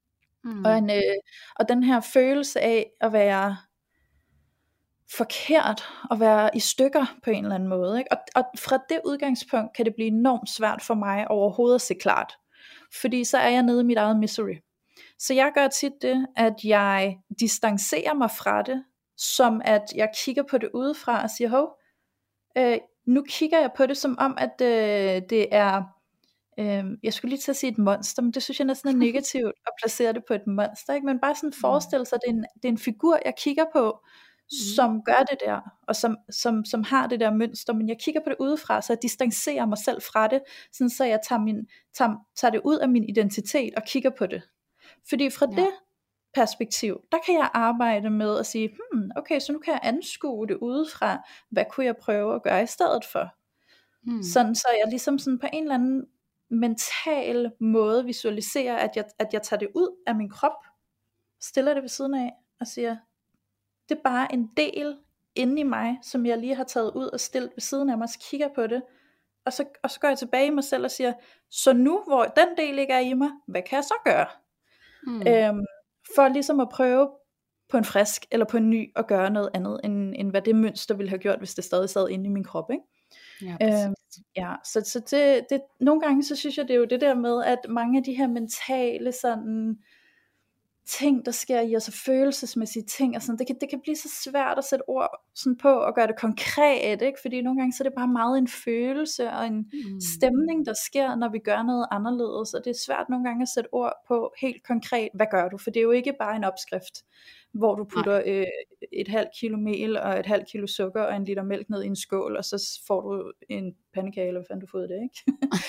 Mm. Og, en, øh, og den her følelse af at være forkert, og være i stykker på en eller anden måde, ikke? Og, og fra det udgangspunkt kan det blive enormt svært for mig overhovedet at se klart, fordi så er jeg nede i mit eget misery. Så jeg gør tit det, at jeg distancerer mig fra det, som at jeg kigger på det udefra og siger, hov, øh, nu kigger jeg på det som om, at øh, det er, øh, jeg skulle lige til at sige et monster, men det synes jeg næsten er negativt at placere det på et monster, ikke? Men bare sådan forestille sig, at det er en, det er en figur, jeg kigger på, som gør det der, og som, som, som har det der mønster, men jeg kigger på det udefra, så jeg distancerer mig selv fra det, sådan så jeg tager, min, tager, tager det ud af min identitet og kigger på det. Fordi fra ja. det perspektiv, der kan jeg arbejde med at sige, hmm, okay, så nu kan jeg anskue det udefra, hvad kunne jeg prøve at gøre i stedet for? Hmm. Sådan så jeg ligesom sådan på en eller anden mental måde visualiserer, at jeg, at jeg tager det ud af min krop, stiller det ved siden af, og siger, det er bare en del inde i mig, som jeg lige har taget ud og stillet ved siden af mig, så kigger på det, og så, og så går jeg tilbage i mig selv og siger, så nu hvor den del ikke er i mig, hvad kan jeg så gøre? Mm. Øhm, for ligesom at prøve på en frisk, eller på en ny, at gøre noget andet, end, end hvad det mønster ville have gjort, hvis det stadig sad inde i min krop, ikke? Ja, øhm, ja, så, så det, det, nogle gange så synes jeg, det er jo det der med, at mange af de her mentale sådan ting, der sker i os, og følelsesmæssige ting, og sådan, det, kan, det kan blive så svært at sætte ord sådan på, og gøre det konkret, ikke? Fordi nogle gange så er det bare meget en følelse, og en mm. stemning, der sker, når vi gør noget anderledes, og det er svært nogle gange at sætte ord på helt konkret, hvad gør du? For det er jo ikke bare en opskrift, hvor du putter øh, et halvt kilo mel, og et halvt kilo sukker, og en liter mælk ned i en skål, og så får du en pandekage, eller hvad fanden du fået det, ikke?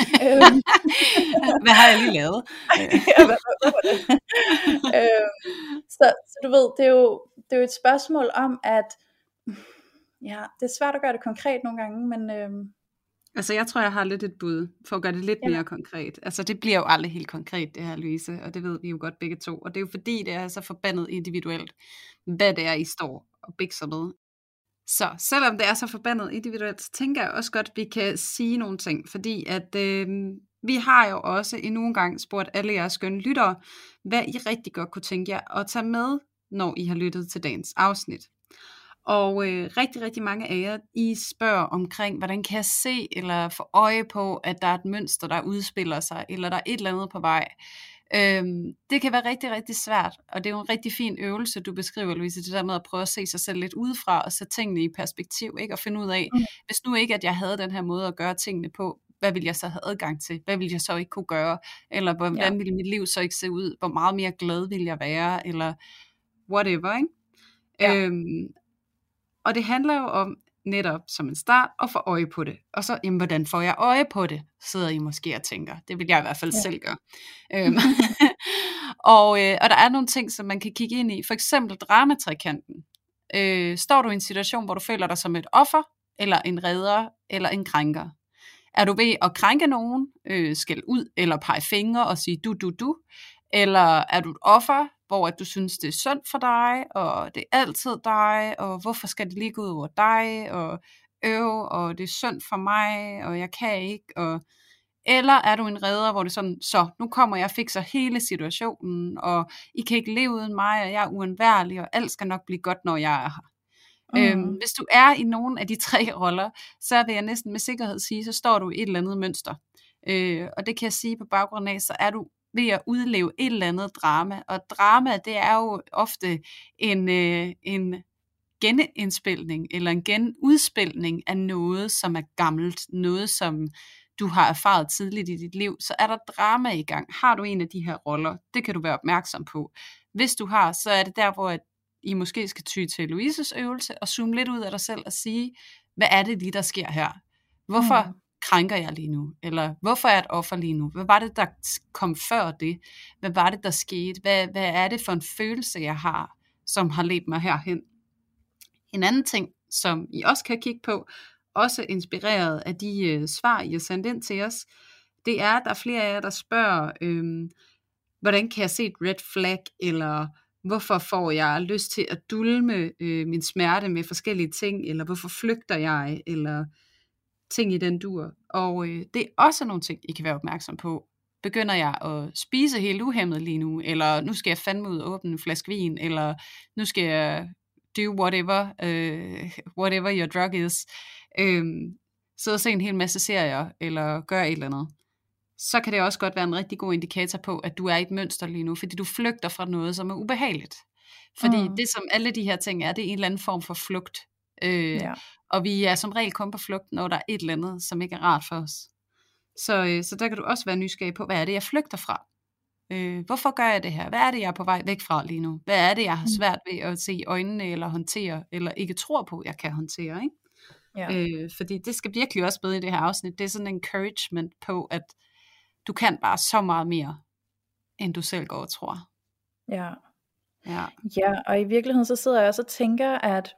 Hvad har jeg lige lavet? Ja, hvad, hvad, hvad var det? øhm, så, så du ved, det er, jo, det er jo et spørgsmål om, at ja, det er svært at gøre det konkret nogle gange, men øhm, altså jeg tror, jeg har lidt et bud, for at gøre det lidt ja. mere konkret. Altså det bliver jo aldrig helt konkret, det her, Louise, og det ved vi jo godt begge to, og det er jo fordi, det er så forbandet individuelt, hvad det er, I står og bikser med. Så selvom det er så forbandet individuelt, så tænker jeg også godt, at vi kan sige nogle ting, fordi at øh, vi har jo også endnu en gang spurgt alle jeres skønne lyttere, hvad I rigtig godt kunne tænke jer at tage med, når I har lyttet til dagens afsnit. Og øh, rigtig, rigtig mange af jer, I spørger omkring, hvordan kan jeg se eller få øje på, at der er et mønster, der udspiller sig, eller der er et eller andet på vej. Øhm, det kan være rigtig, rigtig svært, og det er jo en rigtig fin øvelse, du beskriver, Louise, det der med at prøve at se sig selv lidt udefra, og sætte tingene i perspektiv, ikke? Og finde ud af, mm. hvis nu ikke, at jeg havde den her måde at gøre tingene på, hvad ville jeg så have adgang til? Hvad ville jeg så ikke kunne gøre? Eller hvordan ja. ville mit liv så ikke se ud? Hvor meget mere glad ville jeg være? Eller whatever, ikke? Ja. Øhm, og det handler jo om, netop som en start, og få øje på det. Og så, jamen, hvordan får jeg øje på det? Sidder I måske og tænker. Det vil jeg i hvert fald ja. selv gøre. Øhm, og, øh, og der er nogle ting, som man kan kigge ind i. For eksempel dramatrikanten. Øh, står du i en situation, hvor du føler dig som et offer, eller en redder, eller en krænker? Er du ved at krænke nogen, øh, skælde ud, eller pege fingre og sige du, du, du? Eller er du et offer, hvor at du synes, det er synd for dig, og det er altid dig, og hvorfor skal det lige gå ud over dig, og øv, og det er synd for mig, og jeg kan ikke, og... Eller er du en redder, hvor det er sådan, så nu kommer jeg og fikser hele situationen, og I kan ikke leve uden mig, og jeg er uundværlig, og alt skal nok blive godt, når jeg er her. Mm. Øhm, hvis du er i nogen af de tre roller, så vil jeg næsten med sikkerhed sige, så står du i et eller andet mønster. Øh, og det kan jeg sige på baggrund af, så er du ved at udleve et eller andet drama. Og drama, det er jo ofte en, øh, en genindspilning, eller en genudspilning af noget, som er gammelt, noget som du har erfaret tidligt i dit liv, så er der drama i gang. Har du en af de her roller, det kan du være opmærksom på. Hvis du har, så er det der, hvor I måske skal ty til Louises øvelse, og zoome lidt ud af dig selv og sige, hvad er det lige, der sker her? Hvorfor mm. krænker jeg lige nu? Eller hvorfor er jeg et offer lige nu? Hvad var det, der kom før det? Hvad var det, der skete? Hvad, hvad er det for en følelse, jeg har, som har ledt mig herhen? En anden ting, som I også kan kigge på, også inspireret af de øh, svar, I har sendt ind til os, det er, at der er flere af jer, der spørger, øh, hvordan kan jeg se et red flag, eller hvorfor får jeg lyst til at dulme øh, min smerte med forskellige ting, eller hvorfor flygter jeg, eller ting i den dur. Og øh, det er også nogle ting, I kan være opmærksom på, begynder jeg at spise helt uhæmmet lige nu, eller nu skal jeg fandme ud og åbne en flaske vin, eller nu skal jeg do whatever, uh, whatever your drug is, øhm, sidde og se en hel masse serier, eller gøre et eller andet, så kan det også godt være en rigtig god indikator på, at du er i et mønster lige nu, fordi du flygter fra noget, som er ubehageligt. Fordi mm. det, som alle de her ting er, det er en eller anden form for flugt. Øh, ja. Og vi er som regel kun på flugt, når der er et eller andet, som ikke er rart for os. Så, øh, så der kan du også være nysgerrig på, hvad er det, jeg flygter fra? Øh, hvorfor gør jeg det her? Hvad er det, jeg er på vej væk fra lige nu? Hvad er det, jeg har svært ved at se i øjnene, eller håndtere, eller ikke tror på, jeg kan håndtere, ikke? Ja. Øh, fordi det skal virkelig også med i det her afsnit. Det er sådan en encouragement på, at du kan bare så meget mere, end du selv går og tror. Ja. Ja. Ja, og i virkeligheden så sidder jeg også og tænker, at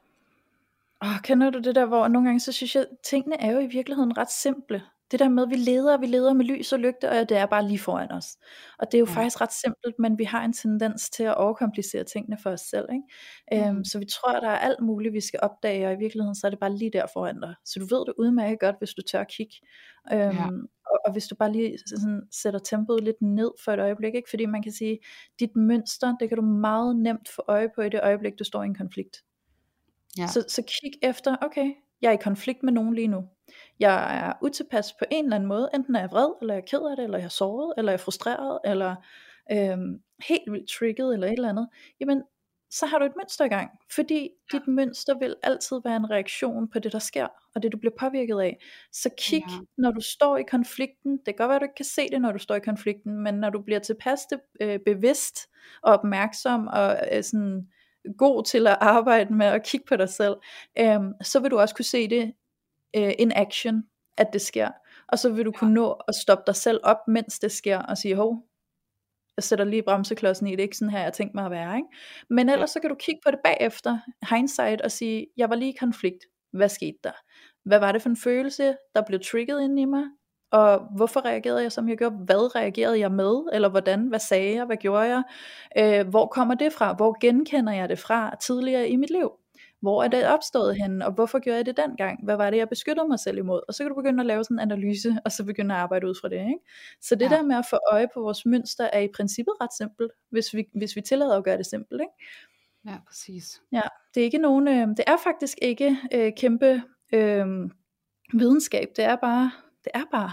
åh, kender du det der, hvor nogle gange så synes jeg, tingene er jo i virkeligheden ret simple. Det der med, at vi leder, og vi leder med lys og lygte, og det er bare lige foran os. Og det er jo ja. faktisk ret simpelt, men vi har en tendens til at overkomplicere tingene for os selv. Ikke? Mm. Øhm, så vi tror, at der er alt muligt, vi skal opdage, og i virkeligheden så er det bare lige der foran dig. Så du ved det udmærket godt, hvis du tør at kigge. Øhm, ja. og, og hvis du bare lige sådan, sætter tempoet lidt ned for et øjeblik, ikke? Fordi man kan sige, dit mønster, det kan du meget nemt få øje på i det øjeblik, du står i en konflikt. Ja. Så, så kig efter, okay, jeg er i konflikt med nogen lige nu. Jeg er utilpas på en eller anden måde. Enten er jeg vred, eller jeg er ked af det, eller jeg er såret, eller jeg er frustreret, eller øhm, helt vildt trigget, eller et eller andet. Jamen, så har du et mønster i gang. Fordi ja. dit mønster vil altid være en reaktion på det, der sker, og det, du bliver påvirket af. Så kig, ja. når du står i konflikten. Det kan godt være, at du ikke kan se det, når du står i konflikten, men når du bliver tilpas øh, bevidst og opmærksom, og øh, sådan god til at arbejde med at kigge på dig selv, øh, så vil du også kunne se det øh, in action, at det sker. Og så vil du kunne nå at stoppe dig selv op, mens det sker, og sige, hov, jeg sætter lige bremseklodsen i, det er ikke sådan her, jeg tænkte mig at være. Ikke? Men ellers så kan du kigge på det bagefter, hindsight, og sige, jeg var lige i konflikt. Hvad skete der? Hvad var det for en følelse, der blev trigget inde i mig? Og hvorfor reagerede jeg, som jeg gjorde? Hvad reagerede jeg med? Eller hvordan? Hvad sagde jeg? Hvad gjorde jeg? Øh, hvor kommer det fra? Hvor genkender jeg det fra tidligere i mit liv? Hvor er det opstået henne, og hvorfor gjorde jeg det dengang? Hvad var det, jeg beskyttede mig selv imod? Og så kan du begynde at lave sådan en analyse, og så begynde at arbejde ud fra det. Ikke? Så det ja. der med at få øje på vores mønster, er i princippet ret simpelt, hvis vi, hvis vi tillader at gøre det simpelt. Ikke? Ja, præcis. Ja, det er ikke nogen, øh, det er faktisk ikke øh, kæmpe øh, videnskab, det er bare, det er bare.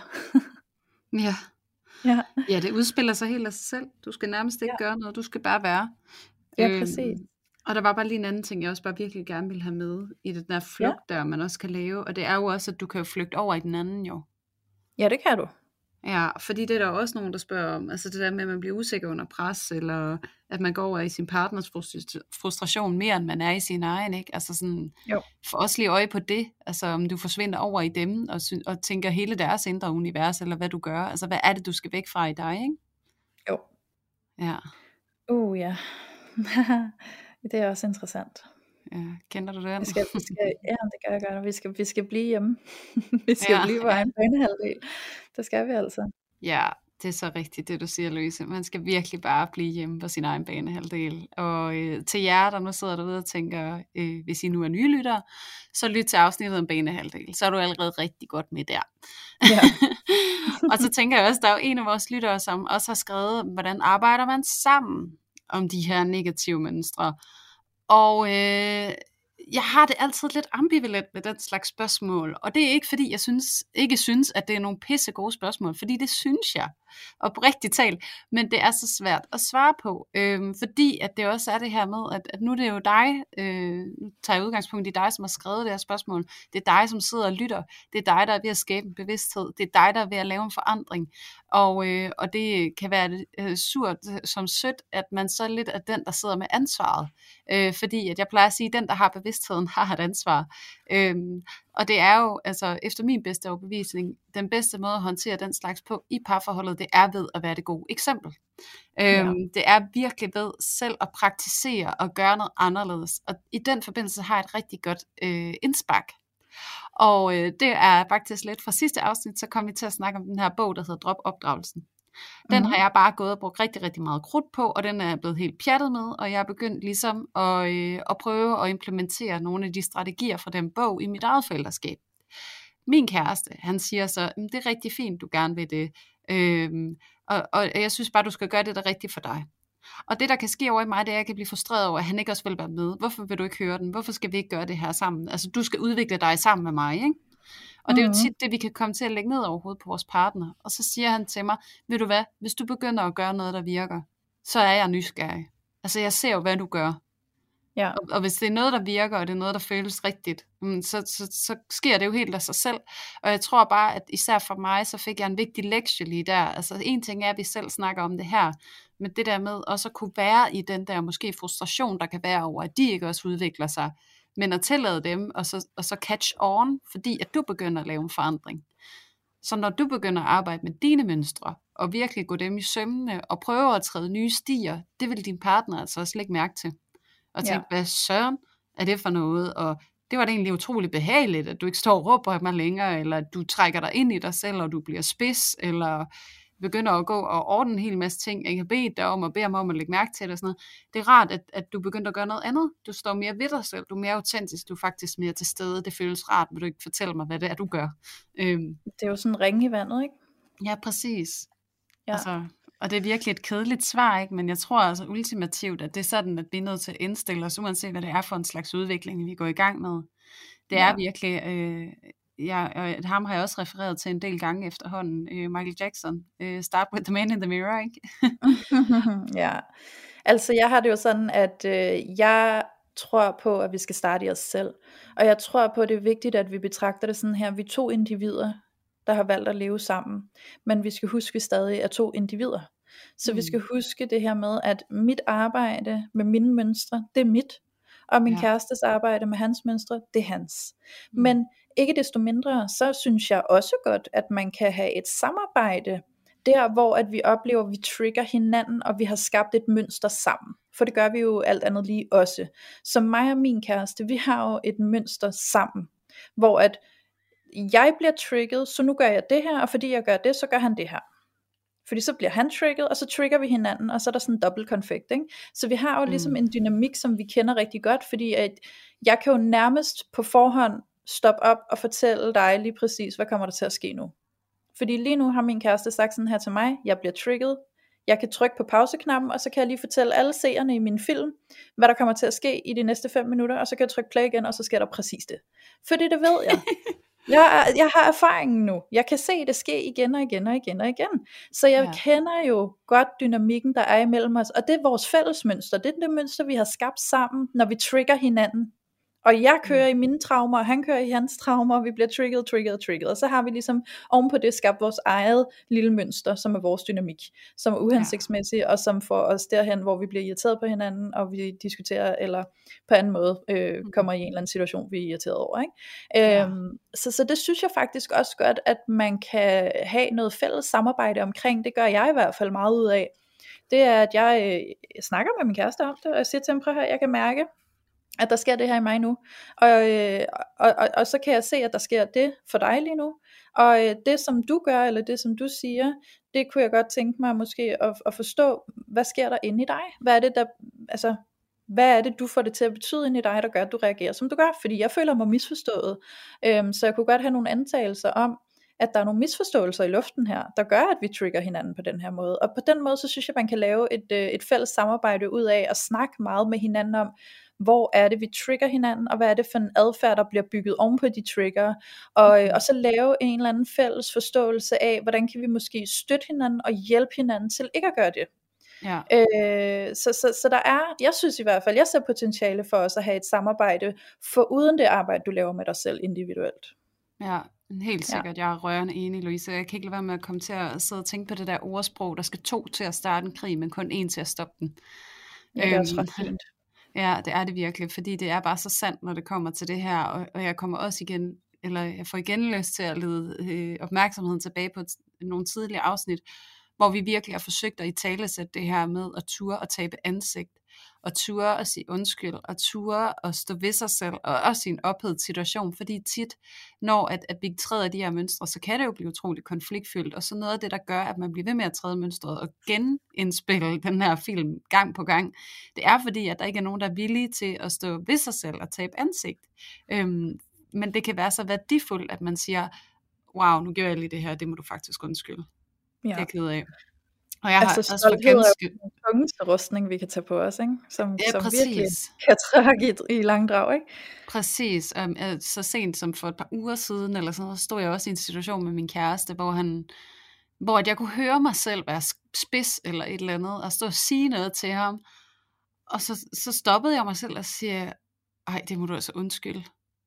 ja. ja. Ja, det udspiller sig helt af sig selv. Du skal nærmest ikke ja. gøre noget, du skal bare være. Ja, præcis. Øhm, Og der var bare lige en anden ting, jeg også bare virkelig gerne ville have med i den der flugt, ja. der man også kan lave. Og det er jo også, at du kan jo flygte over i den anden jo. Ja, det kan du. Ja, fordi det er der også nogen, der spørger om. Altså det der med, at man bliver usikker under pres, eller at man går over i sin partners frustration mere, end man er i sin egen, ikke? Altså sådan, jo. For også lige øje på det. Altså om du forsvinder over i dem, og, og tænker hele deres indre univers, eller hvad du gør. Altså hvad er det, du skal væk fra i dig, ikke? Jo. Ja. Uh, ja. Det er også interessant. Ja, kender du det? Vi skal, vi skal, ja, det gør jeg godt. Vi skal, vi skal blive hjemme. vi skal ja. blive på egen banehalvdel. Det skal vi altså. Ja, det er så rigtigt, det du siger, Louise. Man skal virkelig bare blive hjemme på sin egen banehalvdel. Og øh, til jer, der nu sidder derude og tænker, øh, hvis I nu er nye lyttere, så lyt til afsnittet om banehalvdel. Så er du allerede rigtig godt med der. Ja. Og så tænker jeg også, der er jo en af vores lyttere, som også har skrevet, hvordan arbejder man sammen om de her negative mønstre. Og øh, jeg har det altid lidt ambivalent med den slags spørgsmål, og det er ikke fordi jeg synes, ikke synes, at det er nogle pisse gode spørgsmål, fordi det synes jeg, oprigtigt talt, men det er så svært at svare på, øh, fordi at det også er det her med, at, at nu er det jo dig, øh, nu tager jeg udgangspunkt i dig, som har skrevet det her spørgsmål, det er dig, som sidder og lytter, det er dig, der er ved at skabe en bevidsthed, det er dig, der er ved at lave en forandring, og, øh, og det kan være øh, surt som sødt, at man så lidt er den, der sidder med ansvaret, øh, fordi at jeg plejer at sige, at den, der har bevidstheden, har et ansvar, øh, og det er jo, altså efter min bedste overbevisning, den bedste måde at håndtere den slags på i parforholdet, det er ved at være det gode eksempel. Ja. Øhm, det er virkelig ved selv at praktisere og gøre noget anderledes. Og i den forbindelse har jeg et rigtig godt øh, indspark. Og øh, det er faktisk lidt fra sidste afsnit, så kom vi til at snakke om den her bog, der hedder Drop opdragelsen. Den mm-hmm. har jeg bare gået og brugt rigtig, rigtig meget krudt på, og den er jeg blevet helt pjattet med, og jeg er begyndt ligesom at, øh, at prøve at implementere nogle af de strategier fra den bog i mit eget forældreskab. Min kæreste, han siger så, det er rigtig fint, du gerne vil det, øhm, Og, og jeg synes bare, du skal gøre det, der er rigtigt for dig. Og det, der kan ske over i mig, det er, at jeg kan blive frustreret over, at han ikke også vil være med. Hvorfor vil du ikke høre den? Hvorfor skal vi ikke gøre det her sammen? Altså, du skal udvikle dig sammen med mig, ikke? Og det er jo tit det, vi kan komme til at lægge ned over hovedet på vores partner. Og så siger han til mig, ved du hvad, hvis du begynder at gøre noget, der virker, så er jeg nysgerrig. Altså, jeg ser jo, hvad du gør. Ja. Og, og hvis det er noget, der virker, og det er noget, der føles rigtigt, så, så, så sker det jo helt af sig selv. Og jeg tror bare, at især for mig, så fik jeg en vigtig lektie lige der. Altså en ting er, at vi selv snakker om det her, men det der med også at kunne være i den der måske frustration, der kan være over, at de ikke også udvikler sig, men at tillade dem, og så, og så catch on, fordi at du begynder at lave en forandring. Så når du begynder at arbejde med dine mønstre, og virkelig gå dem i sømmene, og prøve at træde nye stier, det vil din partner altså også lægge mærke til. Og tænke, ja. Hvad søren er det for noget? Og det var da egentlig utroligt behageligt, at du ikke står og råber af mig længere, eller at du trækker dig ind i dig selv, og du bliver spids, eller begynder at gå og ordne en hel masse ting, jeg kan bede dig om, og bede mig om at lægge mærke til det og sådan noget. Det er rart, at, at du begynder at gøre noget andet. Du står mere ved dig selv, du er mere autentisk, du er faktisk mere til stede. Det føles rart, vil du ikke fortælle mig, hvad det er, du gør? Øhm. Det er jo sådan en ring i vandet, ikke? Ja, præcis. Ja. Altså, og det er virkelig et kedeligt svar, ikke? Men jeg tror altså ultimativt, at det er sådan, at vi er nødt til at indstille os, uanset hvad det er for en slags udvikling, vi går i gang med. Det er ja. virkelig, øh, ja, og ham har jeg også refereret til en del gange efterhånden, øh, Michael Jackson, øh, Start with the Man in the Mirror, ikke? Ja, altså jeg har det jo sådan, at øh, jeg tror på, at vi skal starte i os selv, og jeg tror på, at det er vigtigt, at vi betragter det sådan her, vi er to individer, der har valgt at leve sammen, men vi skal huske, at vi stadig er to individer. Så mm. vi skal huske det her med, at mit arbejde med mine mønstre, det er mit, og min ja. kærestes arbejde med hans mønstre, det er hans. Mm. Men ikke desto mindre, så synes jeg også godt, at man kan have et samarbejde, der hvor at vi oplever, at vi trigger hinanden, og vi har skabt et mønster sammen. For det gør vi jo alt andet lige også. Så mig og min kæreste, vi har jo et mønster sammen, hvor at jeg bliver trigget, så nu gør jeg det her, og fordi jeg gør det, så gør han det her. Fordi så bliver han trigget, og så trigger vi hinanden, og så er der sådan en dobbelt konflikt, ikke? Så vi har jo mm. ligesom en dynamik, som vi kender rigtig godt, fordi at jeg kan jo nærmest på forhånd stoppe op og fortælle dig lige præcis, hvad kommer der til at ske nu. Fordi lige nu har min kæreste sagt sådan her til mig, jeg bliver trigget, jeg kan trykke på pauseknappen, og så kan jeg lige fortælle alle seerne i min film, hvad der kommer til at ske i de næste fem minutter, og så kan jeg trykke play igen, og så sker der præcis det. Fordi det ved jeg. Jeg, jeg har erfaringen nu. Jeg kan se det ske igen og igen og igen og igen. Så jeg ja. kender jo godt dynamikken, der er imellem os. Og det er vores fælles mønster. Det er det mønster, vi har skabt sammen, når vi trigger hinanden. Og jeg kører mm. i mine traumer, og han kører i hans traumer, og vi bliver trigget, trigget, trigget. Og så har vi ligesom ovenpå det skabt vores eget lille mønster, som er vores dynamik, som er uhensigtsmæssig, ja. og som får os derhen, hvor vi bliver irriteret på hinanden, og vi diskuterer, eller på anden måde øh, kommer i en eller anden situation, vi er irriteret over. Ikke? Ja. Øhm, så, så det synes jeg faktisk også godt, at man kan have noget fælles samarbejde omkring. Det gør jeg i hvert fald meget ud af. Det er, at jeg øh, snakker med min kæreste om det, og jeg siger til ham, prøv her, jeg kan mærke, at der sker det her i mig nu, og, øh, og, og, og så kan jeg se, at der sker det for dig lige nu, og øh, det som du gør, eller det som du siger, det kunne jeg godt tænke mig måske at, at forstå, hvad sker der inde i dig, hvad er det der, altså, hvad er det du får det til at betyde inde i dig, der gør, at du reagerer som du gør, fordi jeg føler mig misforstået, øhm, så jeg kunne godt have nogle antagelser om, at der er nogle misforståelser i luften her, der gør, at vi trigger hinanden på den her måde, og på den måde, så synes jeg, man kan lave et, øh, et fælles samarbejde ud af, at snakke meget med hinanden om, hvor er det vi trigger hinanden, og hvad er det for en adfærd der bliver bygget oven på de trigger, og, og så lave en eller anden fælles forståelse af, hvordan kan vi måske støtte hinanden og hjælpe hinanden til ikke at gøre det. Ja. Øh, så, så, så der er, jeg synes i hvert fald, jeg ser potentiale for os at have et samarbejde, for uden det arbejde du laver med dig selv individuelt. Ja, helt sikkert. Ja. Jeg er rørende enig, Louise. Jeg kan ikke lade være med at komme til at sidde og tænke på det der ordsprog, der skal to til at starte en krig, men kun en til at stoppe den. Ja, det er også ret fint. Ja, det er det virkelig, fordi det er bare så sandt, når det kommer til det her, og, og jeg kommer også igen, eller jeg får igen lyst til at lede øh, opmærksomheden tilbage på t- nogle tidligere afsnit, hvor vi virkelig har forsøgt at italesætte det her med at ture og tabe ansigt, og ture at sige undskyld, og ture at stå ved sig selv, og også i en ophedet situation, fordi tit, når at, at vi træder de her mønstre, så kan det jo blive utroligt konfliktfyldt, og så noget af det, der gør, at man bliver ved med at træde mønstret, og genindspille den her film gang på gang, det er fordi, at der ikke er nogen, der er villige til at stå ved sig selv og tabe ansigt. Øhm, men det kan være så værdifuldt, at man siger, wow, nu gør jeg lige det her, det må du faktisk undskylde. Ja. Det er jeg ked af. Og jeg Altså har også for stolthed er jo ganske... den tungeste rustning, vi kan tage på os, ikke? Som, Ja, som virkelig præcis. kan trække i, i langdrag, ikke? Præcis. Um, så sent som for et par uger siden, eller sådan noget, stod jeg også i en situation med min kæreste, hvor han, hvor at jeg kunne høre mig selv være spids eller et eller andet, og stå og sige noget til ham. Og så, så stoppede jeg mig selv og siger, ej, det må du altså undskylde.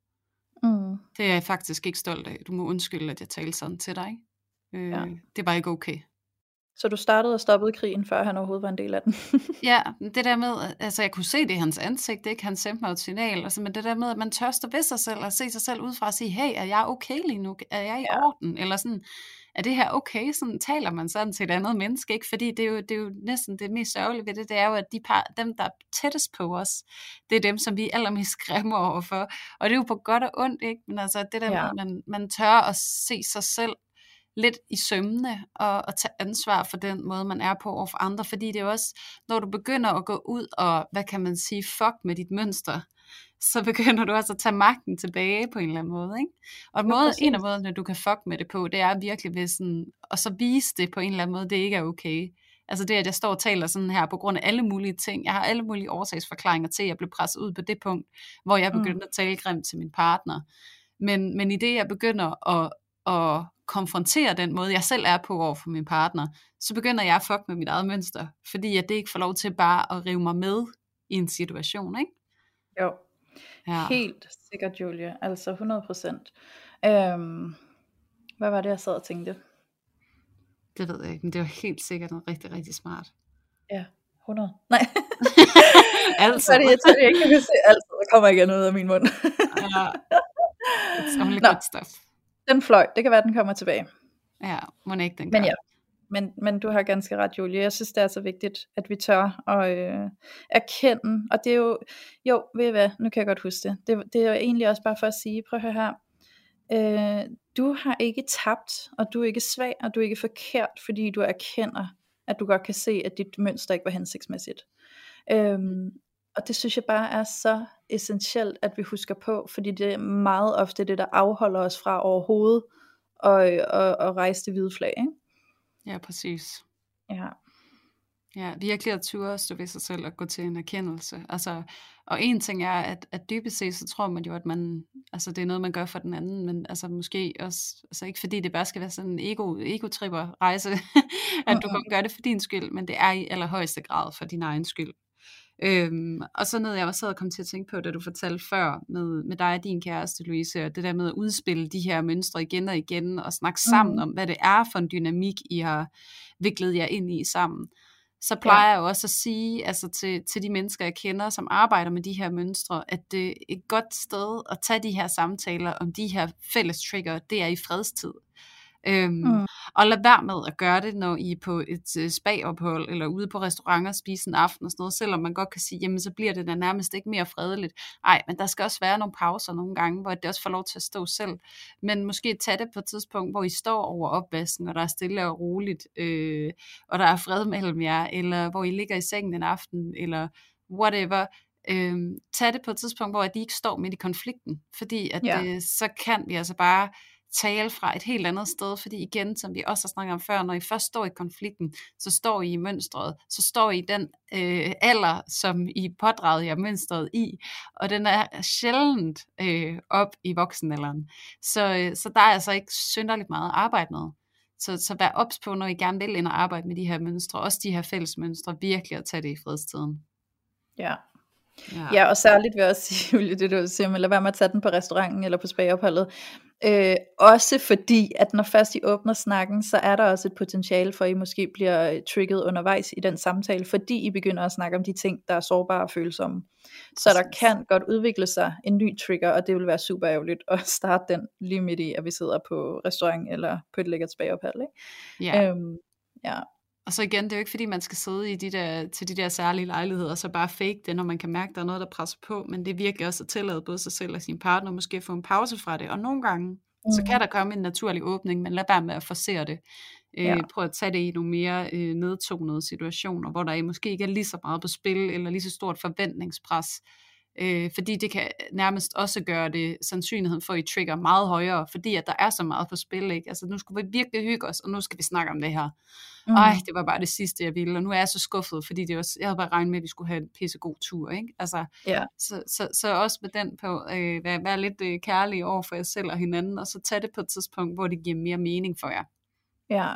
Mm. Det er jeg faktisk ikke stolt af. Du må undskylde, at jeg talte sådan til dig. Øh, Ja. Det var ikke okay. Så du startede og stoppede krigen, før han overhovedet var en del af den? Ja, det der med, altså jeg kunne se det i hans ansigt, ikke? Han sendte mig et signal, altså, men det der med, at man tør stå ved sig selv, og se sig selv udefra og sige, hey, er jeg okay lige nu? Er jeg i Ja. orden? Eller sådan, er det her okay? Sådan taler man sådan til et andet menneske, ikke? Fordi det er jo, det er jo næsten det mest sørgelige ved det, det er jo, at de par, dem, der er tættest på os, det er dem, som vi er allermest skræmmer overfor. Og det er jo på godt og ondt, ikke? Men altså det der Ja. med, at man, man tør at se sig selv lidt i sømmene og, og tage ansvar for den måde, man er på over for andre, fordi det er jo også, når du begynder at gå ud og, hvad kan man sige, fuck med dit mønster, så begynder du også at tage magten tilbage på en eller anden måde, ikke? Og Ja, måde, præcis. en af måderne, du kan fuck med det på, det er virkelig ved sådan, og så vise det på en eller anden måde, det ikke er okay. Altså det, at jeg står og taler sådan her på grund af alle mulige ting. Jeg har alle mulige årsagsforklaringer til, at jeg blev presset ud på det punkt, hvor jeg begyndte mm. at tale grimt til min partner. Men, men i det, jeg begynder at, at konfrontere den måde, jeg selv er på over for min partner, så begynder jeg at fuck med mit eget mønster, fordi at det ikke får lov til bare at rive mig med i en situation, ikke? Jo, Ja. helt sikkert, Julie. Altså hundrede procent. Øhm, hvad var det, jeg sad og tænkte? Det ved jeg ikke, men det var helt sikkert noget rigtig, rigtig smart. Ja, hundrede. Nej. Altså. Så er det irriterende, jeg ikke kan se alt, der kommer igen ud af min mund. Ja. It's only Nå. good stuff. Den fløj, det kan være, den kommer tilbage. Ja, må ikke den Men gør. ja, men, men du har ganske ret, Julie. Jeg synes, det er så vigtigt, at vi tør at øh, erkende. Og det er jo, jo, ved I hvad, nu kan jeg godt huske det. Det, det er jo egentlig også bare for at sige, prøv at høre her. Øh, du har ikke tabt, og du er ikke svag, og du er ikke forkert, fordi du erkender, at du godt kan se, at dit mønster ikke var hensigtsmæssigt. Øhm, og det synes jeg bare er så essentielt, at vi husker på, fordi det er meget ofte det, der afholder os fra overhovedet at, at, at rejse det hvide flag, ikke? Ja, præcis. Ja. Ja, virkelig at ture stå ved sig selv og gå til en erkendelse. Altså, og en ting er, at, at dybest set, så tror man jo, at man, altså det er noget, man gør for den anden, men altså måske også, altså ikke fordi det bare skal være sådan en ego, ego-tripper rejse, at du kun gør det for din skyld, men det er i allerhøjeste grad for din egen skyld. Øhm, og så noget jeg også havde kommet til at tænke på, da du fortalte før med, med dig og din kæreste, Louise, og det der med at udspille de her mønstre igen og igen, og snakke sammen mm. om, hvad det er for en dynamik, I har viklet jer ind i sammen. Så plejer ja. jeg jo også at sige altså til, til de mennesker, jeg kender, som arbejder med de her mønstre, at det er et godt sted at tage de her samtaler om de her fælles trigger, det er i fredstid. Øhm, mm. Og lad være med at gøre det, når I er på et uh, spa-ophold, eller ude på restauranter og spise en aften og sådan noget, selvom man godt kan sige, jamen så bliver det da nærmest ikke mere fredeligt. Ej, men der skal også være nogle pauser nogle gange, hvor det også får lov til at stå selv. Men måske tage det på et tidspunkt, hvor I står over opvasken, og der er stille og roligt, øh, og der er fred mellem jer, eller hvor I ligger i sengen en aften, eller whatever. Øh, tag det på et tidspunkt, hvor de ikke står midt i konflikten, fordi at, ja. øh, så kan vi altså bare tale fra et helt andet sted, fordi igen, som vi også har snakket om før, når I først står i konflikten, så står I i mønstret, så står I i den øh, alder, som I pådraget jer mønstret i, og den er sjældent øh, op i voksenalderen. Så, øh, så der er altså ikke synderligt meget at arbejde med. Så, så vær ops på, når I gerne vil ind og arbejde med de her mønstre, også de her fælles mønstre, virkelig at tage det i fredstiden. Ja. Ja. Ja, og særligt vil jeg også sige, Julie, det du siger, men lad være med at tage den på restauranten eller på spa-opholdet. Øh, også fordi, at når først I åbner snakken, så er der også et potentiale for, at I måske bliver trigget undervejs i den samtale, fordi I begynder at snakke om de ting, der er sårbare og følsomme. Så der kan godt udvikle sig en ny trigger, og det vil være super ærgerligt at starte den lige midt i, at vi sidder på restaurant eller på et lækkert spa-ophold, ikke? Ja. Øhm, ja. Og så igen, det er jo ikke fordi, man skal sidde i de der, til de der særlige lejligheder, og så bare fake det, når man kan mærke, der er noget, der presser på, men det er virkelig også at tillade både sig selv og sin partner, måske at få en pause fra det, og nogle gange, mm. så kan der komme en naturlig åbning, men lad være med at forcere det. Øh, ja. Prøv at tage det i nogle mere øh, nedtonede situationer, hvor der måske ikke er lige så meget på spil, eller lige så stort forventningspres, øh, fordi det kan nærmest også gøre det sandsynligheden for, at I trigger meget højere, fordi at der er så meget på spil, ikke? Altså nu skulle vi virkelig hygge os, og nu skal vi snakke om det her. Mm. Ej, det var bare det sidste, jeg ville, og nu er jeg så skuffet, fordi det også, jeg havde bare regnet med, at vi skulle have en pissegod tur, ikke? Altså, ja. så, så, så også med den på, øh, være, være lidt øh, kærlig over for jer selv og hinanden, og så tage det på et tidspunkt, hvor det giver mere mening for jer. Ja,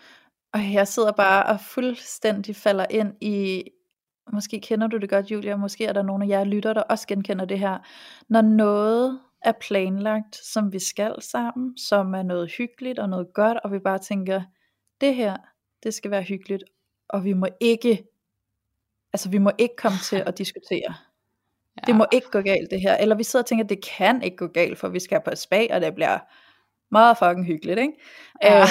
og jeg sidder bare og fuldstændig falder ind i, måske kender du det godt, Julia, måske er der nogle af jer lytter, der også genkender det her, når noget er planlagt, som vi skal sammen, som er noget hyggeligt og noget godt, og vi bare tænker, det her, det skal være hyggeligt, og vi må ikke, altså vi må ikke komme til at diskutere. Ja. Det må ikke gå galt det her, eller vi sidder og tænker, det kan ikke gå galt, for vi skal på spa, og det bliver meget fucking hyggeligt, ikke? Ja.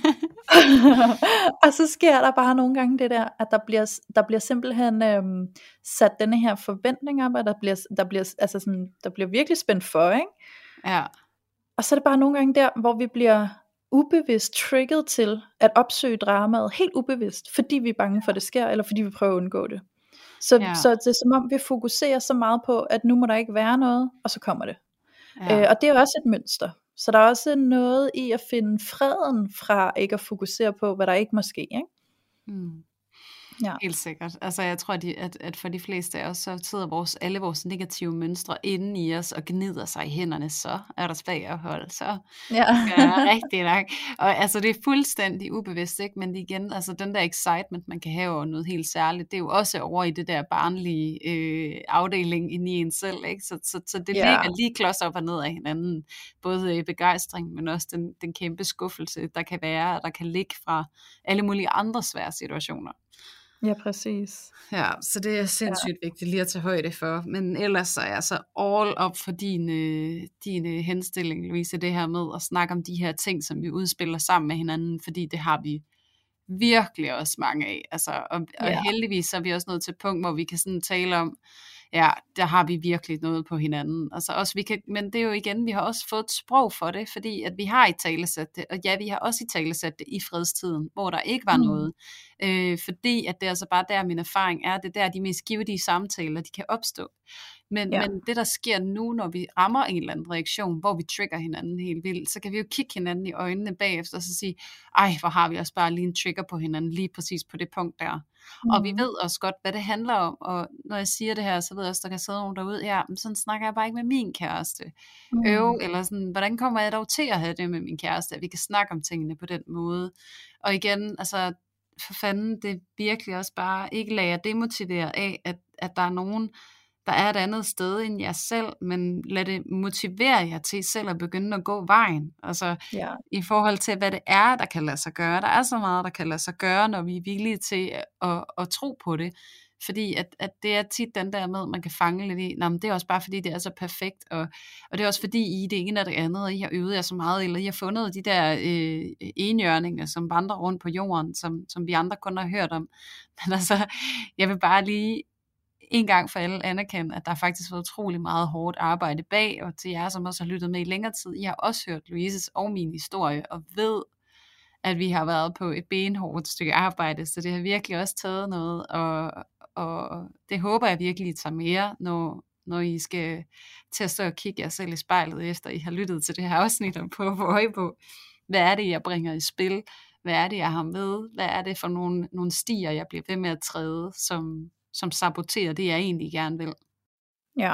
Øhm, og så sker der bare nogle gange det der, at der bliver, der bliver simpelthen øhm, sat denne her forventning op, og der bliver, der bliver, altså sådan, der bliver virkelig spændt for, ikke? Ja. Og så er det bare nogle gange der, hvor vi bliver ubevidst trigget til at opsøge dramaet, helt ubevidst, fordi vi er bange for, at det sker, eller fordi vi prøver at undgå det. Så, ja. så det er som om, vi fokuserer så meget på, at nu må der ikke være noget, og så kommer det. Ja. Øh, og det er jo også et mønster. Så der er også noget i at finde freden fra ikke at fokusere på, hvad der ikke må ske, ikke? Mm. Ja. Helt sikkert. Altså jeg tror, at, at for de fleste af os, så sidder vores, alle vores negative mønstre inde i os og gnider sig i hænderne, så er der spagophold, så ja. er rigtig nok. Og altså det er fuldstændig ubevidst, ikke? Men igen, altså den der excitement, man kan have over noget helt særligt, det er jo også over i det der barnlige øh, afdeling inde i en selv, ikke? Så, så, så det ja. ligger lige klods op og ned af hinanden, både begejstring, men også den, den kæmpe skuffelse, der kan være, der kan ligge fra alle mulige andre svære situationer. Ja, præcis. Ja, så det er sindssygt ja. vigtigt lige at tage højde for. Men ellers så er jeg så all up for din, øh, din øh, henstilling, Louise, det her med at snakke om de her ting, som vi udspiller sammen med hinanden, fordi det har vi virkelig også mange af. Altså, og, og ja. heldigvis så er vi også nået til et punkt, hvor vi kan sådan tale om, ja, der har vi virkelig noget på hinanden. Altså også, vi kan, men det er jo igen, vi har også fået et sprog for det, fordi at vi har i talesat det, og ja, vi har også i talesat det i fredstiden, hvor der ikke var mm. noget. Øh, fordi at det er altså bare der, min erfaring er, det der de mest givetige samtaler, de kan opstå. Men, ja. men det der sker nu, når vi rammer en eller anden reaktion, hvor vi trigger hinanden helt vildt, så kan vi jo kigge hinanden i øjnene bagefter, og så sige, ej, hvor har vi også bare lige en trigger på hinanden, lige præcis på det punkt der. Mm. Og vi ved også godt, hvad det handler om, og når jeg siger det her, så ved jeg også, der kan sidde nogen derude, ja, men sådan snakker jeg bare ikke med min kæreste. Mm. Øv, eller sådan, hvordan kommer jeg dog til at have det med min kæreste, at vi kan snakke om tingene på den måde. Og igen, altså, for fanden, det er virkelig også bare, ikke lade jer demotivere af, at, at der er nogen, der er et andet sted end jer selv, men lad det motivere jer til selv at begynde at gå vejen. Altså ja. i forhold til, hvad det er, der kan lade sig gøre. Der er så meget, der kan lade sig gøre, når vi er villige til at, at, at tro på det. Fordi at, at det er tit den der med, man kan fange lidt i, nej, men det er også bare fordi, det er så perfekt, og, og det er også fordi, I det ene og det andet, og I har øvet jer så meget, eller I har fundet de der øh, enhjørninger, som vandrer rundt på jorden, som, som vi andre kun har hørt om. Men altså, jeg vil bare lige en gang for alle anerkende, at der faktisk har været utrolig meget hårdt arbejde bag, og til jer, som også har lyttet med i længere tid, I har også hørt Louises og min historie, og ved, at vi har været på et benhårdt stykke arbejde, så det har virkelig også taget noget, og, og det håber jeg virkelig, I tager mere, når, når I skal til at stå og kigge jer selv i spejlet, efter I har lyttet til det her afsnit, og på at få øje på, hvad er det, jeg bringer i spil, hvad er det, jeg har med, hvad er det for nogle, nogle stier, jeg bliver ved med at træde, som som saboterer det, jeg egentlig gerne vil. Ja,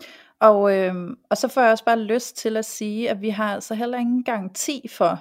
og, øh, og så får jeg også bare lyst til at sige, at vi har altså heller ingen garanti for,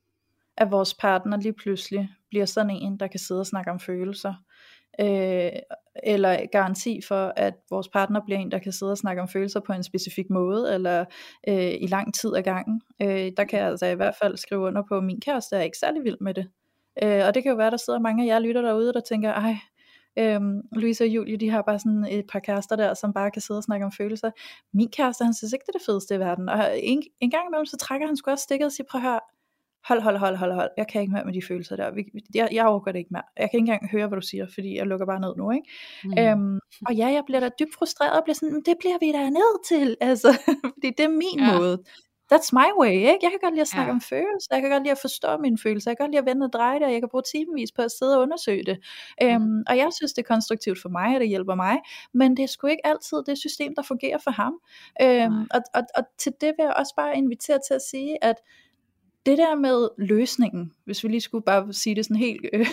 at vores partner lige pludselig bliver sådan en, der kan sidde og snakke om følelser. Øh, eller garanti for, at vores partner bliver en, der kan sidde og snakke om følelser på en specifik måde, eller øh, i lang tid ad gangen. Øh, der kan jeg altså i hvert fald skrive under på, at min kæreste er ikke særlig vild med det. Øh, og det kan jo være, der sidder mange af jer lytter derude, der tænker, ej, Øhm, Louise og Julie, de har bare sådan et par kærester der, som bare kan sidde og snakke om følelser. Min kæreste, han synes ikke, det er det fedeste i verden. Og en, en gang imellem, så trækker han sgu også stikket og siger, prøv at høre, hold, hold, hold, hold, hold. Jeg kan ikke mere med de følelser der. Jeg, jeg overgår det ikke mere. Jeg kan ikke engang høre, hvad du siger, fordi jeg lukker bare ned nu, ikke? Mm. Øhm, og ja, jeg bliver da dybt frustreret og bliver sådan, det bliver vi da ned til, altså, fordi det er min ja. måde. that's my way, ikke? Jeg kan godt lide at snakke Ja. om følelser, jeg kan godt lide at forstå mine følelser, jeg kan godt lide at vende og dreje det, og jeg kan bruge timevis på at sidde og undersøge det. Øhm, Mm. og jeg synes, det er konstruktivt for mig, og det hjælper mig, men det er sgu ikke altid det system, der fungerer for ham. Øhm, og, og, og til det vil jeg også bare invitere til at sige, at det der med løsningen, hvis vi lige skulle bare sige det sådan helt, øh,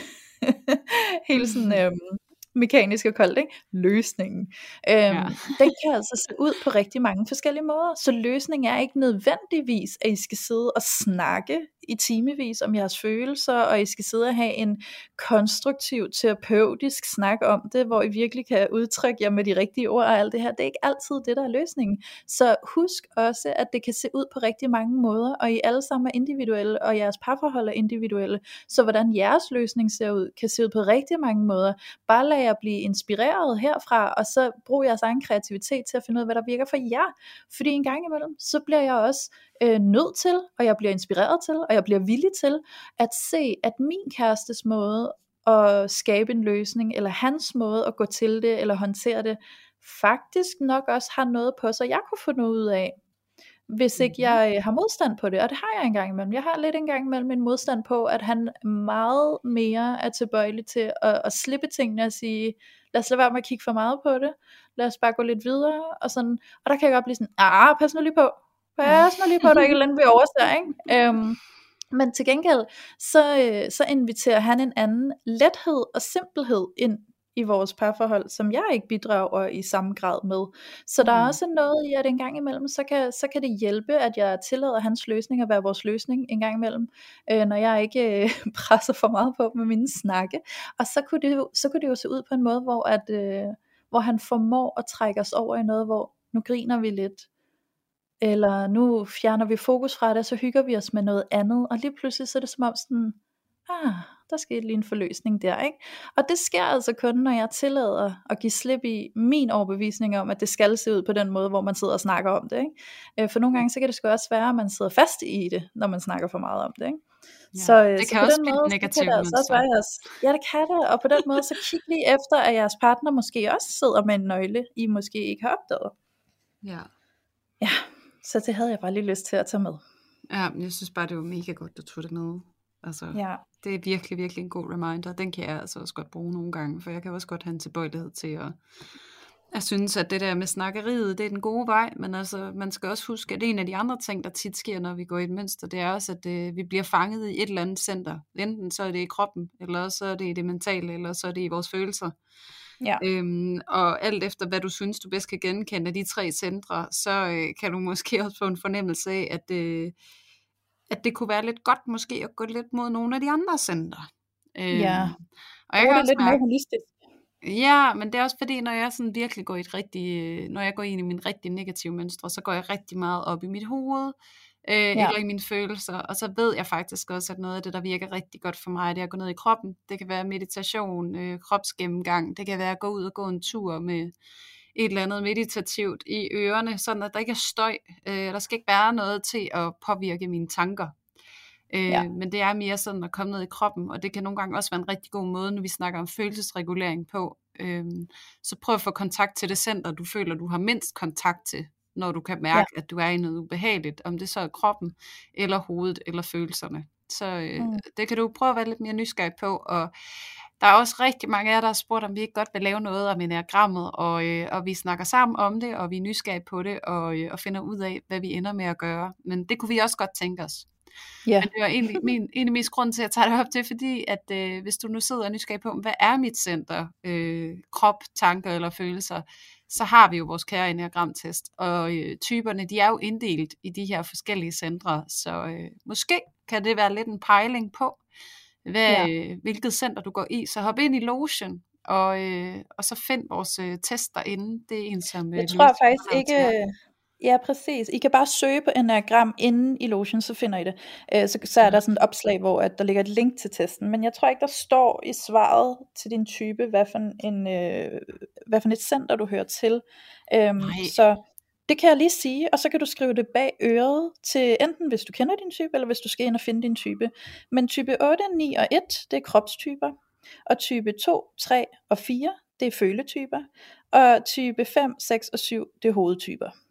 helt sådan, øhm, mekanisk og koldt, ikke? Løsningen. Øhm, Ja. den kan altså se ud på rigtig mange forskellige måder, så løsningen er ikke nødvendigvis, at I skal sidde og snakke i timevis om jeres følelser, og I skal sidde og have en konstruktiv, terapeutisk snak om det, hvor I virkelig kan udtrykke jer med de rigtige ord og alt det her. Det er ikke altid det, der er løsningen. Så husk også, at det kan se ud på rigtig mange måder, og I alle sammen er individuelle, og jeres parforhold er individuelle. Så hvordan jeres løsning ser ud, kan se ud på rigtig mange måder. Bare lad jer blive inspireret herfra, og så brug jeres egen kreativitet til at finde ud af, hvad der virker for jer. Fordi en gang imellem, så bliver jeg også øh, nødt til, og jeg bliver inspireret til, og jeg bliver villig til, at se, at min kærestes måde at skabe en løsning, eller hans måde at gå til det, eller håndtere det, faktisk nok også har noget på sig, jeg kunne få noget ud af, hvis ikke jeg har modstand på det, og det har jeg engang imellem. Jeg har lidt engang imellem en modstand på, at han meget mere er tilbøjelig til at, at slippe tingene og sige, lad os lade være med at kigge for meget på det, lad os bare gå lidt videre, og sådan, og der kan jeg godt blive sådan, ah, pas nu lige på, pas nu lige på, der er ikke et eller andet, vi overser, ikke? Um, men til gengæld, så, så inviterer han en anden lethed og simpelhed ind i vores parforhold, som jeg ikke bidrager i samme grad med. Så der er Mm. også noget i, at en gang imellem, så kan, så kan det hjælpe, at jeg tillader hans løsning at være vores løsning en gang imellem, øh, når jeg ikke øh, presser for meget på med mine snakke. Og så kunne det jo, så kunne det jo se ud på en måde, hvor, at, øh, hvor han formår at trække os over i noget, hvor nu griner vi lidt, eller nu fjerner vi fokus fra det, så hygger vi os med noget andet, og lige pludselig så er det som om sådan, ah, der skete lige en forløsning der, ikke? Og det sker altså kun, når jeg tillader at give slip i min overbevisning om, at det skal se ud på den måde, hvor man sidder og snakker om det, ikke? For nogle gange, så kan det sgu også være, at man sidder fast i det, når man snakker for meget om det, ikke? Ja, så, det så kan på også den blive måde, et så negativt kan det altså også mønster. være jeres, ja det kan det, og på den måde, så kig lige efter, at jeres partner måske også sidder med en nøgle, I måske ikke har opdaget. Ja. Ja, så det havde jeg bare lige lyst til at tage med. Ja, men jeg synes bare, det var mega godt, du tog det med. Altså, Ja. det er virkelig, virkelig en god reminder. Den kan jeg altså også godt bruge nogle gange, for jeg kan også godt have en tilbøjelighed til at... Jeg synes, at det der med snakkeriet, det er den gode vej, men altså, man skal også huske, at en af de andre ting, der tit sker, når vi går i et mønster, det er også, at øh, vi bliver fanget i et eller andet center. Enten så er det i kroppen, eller så er det i det mentale, eller så er det i vores følelser. Ja. Øhm, og alt efter, hvad du synes, du bedst kan genkende af de tre centre, så øh, kan du måske også få en fornemmelse af, at, øh, at det kunne være lidt godt måske at gå lidt mod nogle af de andre centre. Øhm, Ja. og jeg Brug kan det også lidt mere mærke, holistisk. ja, men det er også fordi, når jeg sådan virkelig går i et rigtig, når jeg går ind i min rigtig negative mønstre, så går jeg rigtig meget op i mit hoved, øh, ja. eller i mine følelser, og så ved jeg faktisk også, at noget af det, der virker rigtig godt for mig, det er at gå ned i kroppen. Det kan være meditation, øh, kropsgennemgang, det kan være at gå ud og gå en tur med et eller andet meditativt i ørerne, sådan at der ikke er støj. Øh, der skal ikke være noget til at påvirke mine tanker. Øh, ja. Men det er mere sådan at komme ned i kroppen, og det kan nogle gange også være en rigtig god måde, når vi snakker om følelsesregulering på. Øh, så prøv at få kontakt til det center, du føler, du har mindst kontakt til, når du kan mærke, ja. at du er i noget ubehageligt, om det så er kroppen, eller hovedet, eller følelserne. Så øh, mm. det kan du prøve at være lidt mere nysgerrig på, og der er også rigtig mange af jer, der har spurgt, om vi ikke godt vil lave noget om enagrammet, og, øh, og vi snakker sammen om det, og vi er nysgerrige på det, og, øh, og finder ud af, hvad vi ender med at gøre. Men det kunne vi også godt tænke os. Ja. Men det var egentlig min, egentlig mest grund til, at jeg tager det op til, fordi at øh, hvis du nu sidder og nysgerrig på, hvad er mit center, øh, krop, tanker eller følelser, så har vi jo vores kære enagramtest, og øh, typerne, de er jo inddelt i de her forskellige centre, så øh, måske kan det være lidt en pejling på, hvad, ja. øh, hvilket center du går i. Så hop ind i Lotion, og, øh, og så find vores øh, test derinde. Det er en, som... Øh, jeg tror faktisk ikke... Ja, præcis. I kan bare søge på enagram inde i Lotion, så finder I det. Øh, så, så er der sådan et opslag, hvor at der ligger et link til testen. Men jeg tror ikke, der står i svaret til din type, hvad for, en, øh, hvad for et center du hører til. Øhm, så det kan jeg lige sige, og så kan du skrive det bag øret til enten hvis du kender din type, eller hvis du skal ind og finde din type. Men type otte, ni og et, det er kropstyper. Og type to, tre og fire, det er føletyper. Og type fem, seks og syv, det er hovedtyper.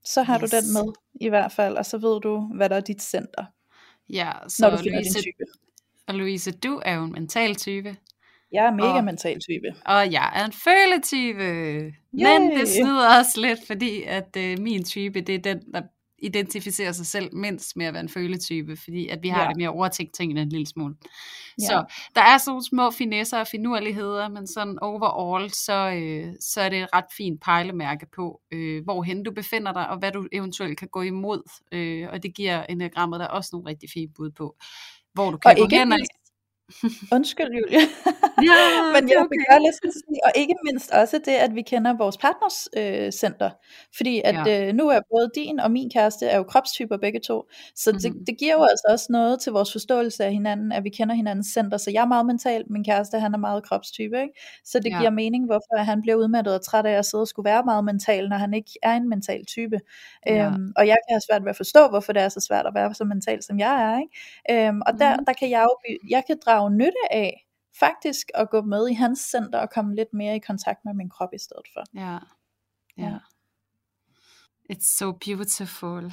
så har Yes. du den med i hvert fald, og så ved du, hvad der er dit center, Ja, når så du finder Louise, din type. og Louise, du er jo en mental type, Jeg er mega og, mental type. og jeg er en føletype. Men det Yay! snyder også lidt, fordi at øh, min type, det er den, der identificerer sig selv mindst med at være en føletype, fordi at vi har Ja, det mere overtænkt tingene en lille smule. ja. Så der er sådan nogle små finesser og finurligheder, men sådan overall, så, øh, så er det et ret fint pejlemærke på, øh, hvorhen du befinder dig, og hvad du eventuelt kan gå imod. Øh, og det giver enagrammet der også nogle rigtig fine bud på, hvor du Og kan gå ikke hen ad. mindst, undskyld Julie, Ja, men det er jeg okay. vil gøre lidt sådan sige, og ikke mindst også det, at vi kender vores partners øh, center, fordi at Ja. øh, nu er både din og min kæreste er jo kropstyper begge to, så det, Mhm. det giver jo altså også noget til vores forståelse af hinanden, at vi kender hinandens center, så jeg er meget mental, min kæreste han er meget kropstype, ikke? Så det Ja. giver mening, hvorfor han bliver udmattet og træt af at sidde og skulle være meget mental, når han ikke er en mental type, Ja. øhm, og jeg kan have svært ved at forstå, hvorfor det er så svært at være så mental, som jeg er, ikke? Øhm, og der, Mhm. der kan jeg jo, by- jeg kan drage nytte af faktisk at gå med i hans center og komme lidt mere i kontakt med min krop i stedet for. Ja. Ja. Ja. It's so beautiful.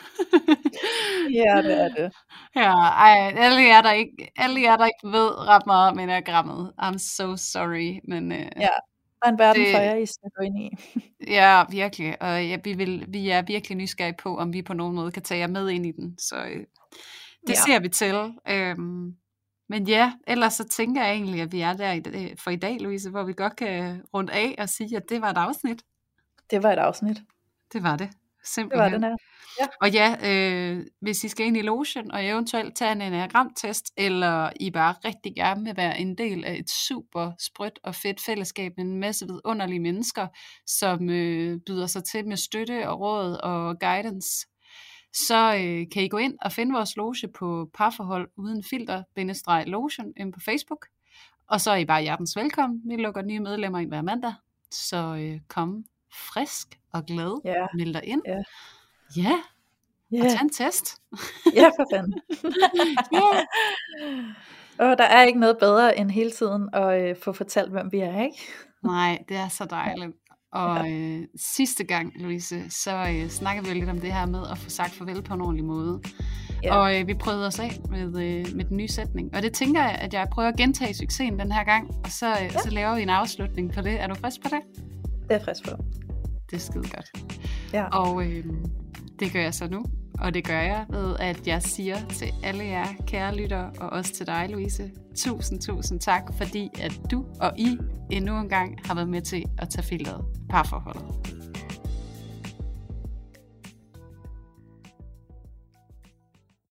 Ja, det er det. Ja, ej, alle jer, der ikke, alle jer, der ikke ved ret meget om enagrammet, I'm so sorry, men øh, Ja, der er en verden det- for jer, I skal gå ind i. ja, virkelig, og ja, vi, vil, vi er virkelig nysgerrige på, om vi på nogen måde kan tage jer med ind i den, så øh, det Ja. ser vi til. Øhm, men ja, ellers så tænker jeg egentlig, at vi er der i dag, for i dag, Louise, hvor vi godt kan runde af og sige, at det var et afsnit. Det var et afsnit. Det var det, Det simpelthen. var den her. Ja. Og ja, øh, hvis I skal ind i logen og eventuelt tage en enagramtest, eller I bare rigtig gerne vil være en del af et super sprødt og fedt fællesskab med en masse vidunderlige mennesker, som øh, byder sig til med støtte og råd og guidance, så øh, kan I gå ind og finde vores loge på parforhold uden filter-logen inde på Facebook. Og så er I bare hjertens velkommen. Vi lukker nye medlemmer ind hver mandag. Så øh, kom frisk og glad. Ja. Meld dig ind. Ja. Ja, Ja, og tag en test. ja for fanden. Ja. Og der er ikke noget bedre end hele tiden at øh, få fortalt, hvem vi er, ikke? Nej, det er så dejligt. Og øh, sidste gang, Louise, så øh, snakker vi jo lidt om det her med at få sagt farvel på en ordentlig måde. Ja. Og øh, vi prøvede os af med, øh, med den nye sætning. Og det tænker jeg, at jeg prøver at gentage succesen den her gang. Og så, øh, ja. så laver vi en afslutning på det. Er du frisk på det? Det er frisk på. Det er skide godt. Ja. Og øh, det gør jeg så nu. Og det gør jeg ved, at jeg siger til alle jer kære lyttere, og også til dig, Louise, tusind, tusind tak, fordi at du og I endnu en gang har været med til at tage filteret parforholdet.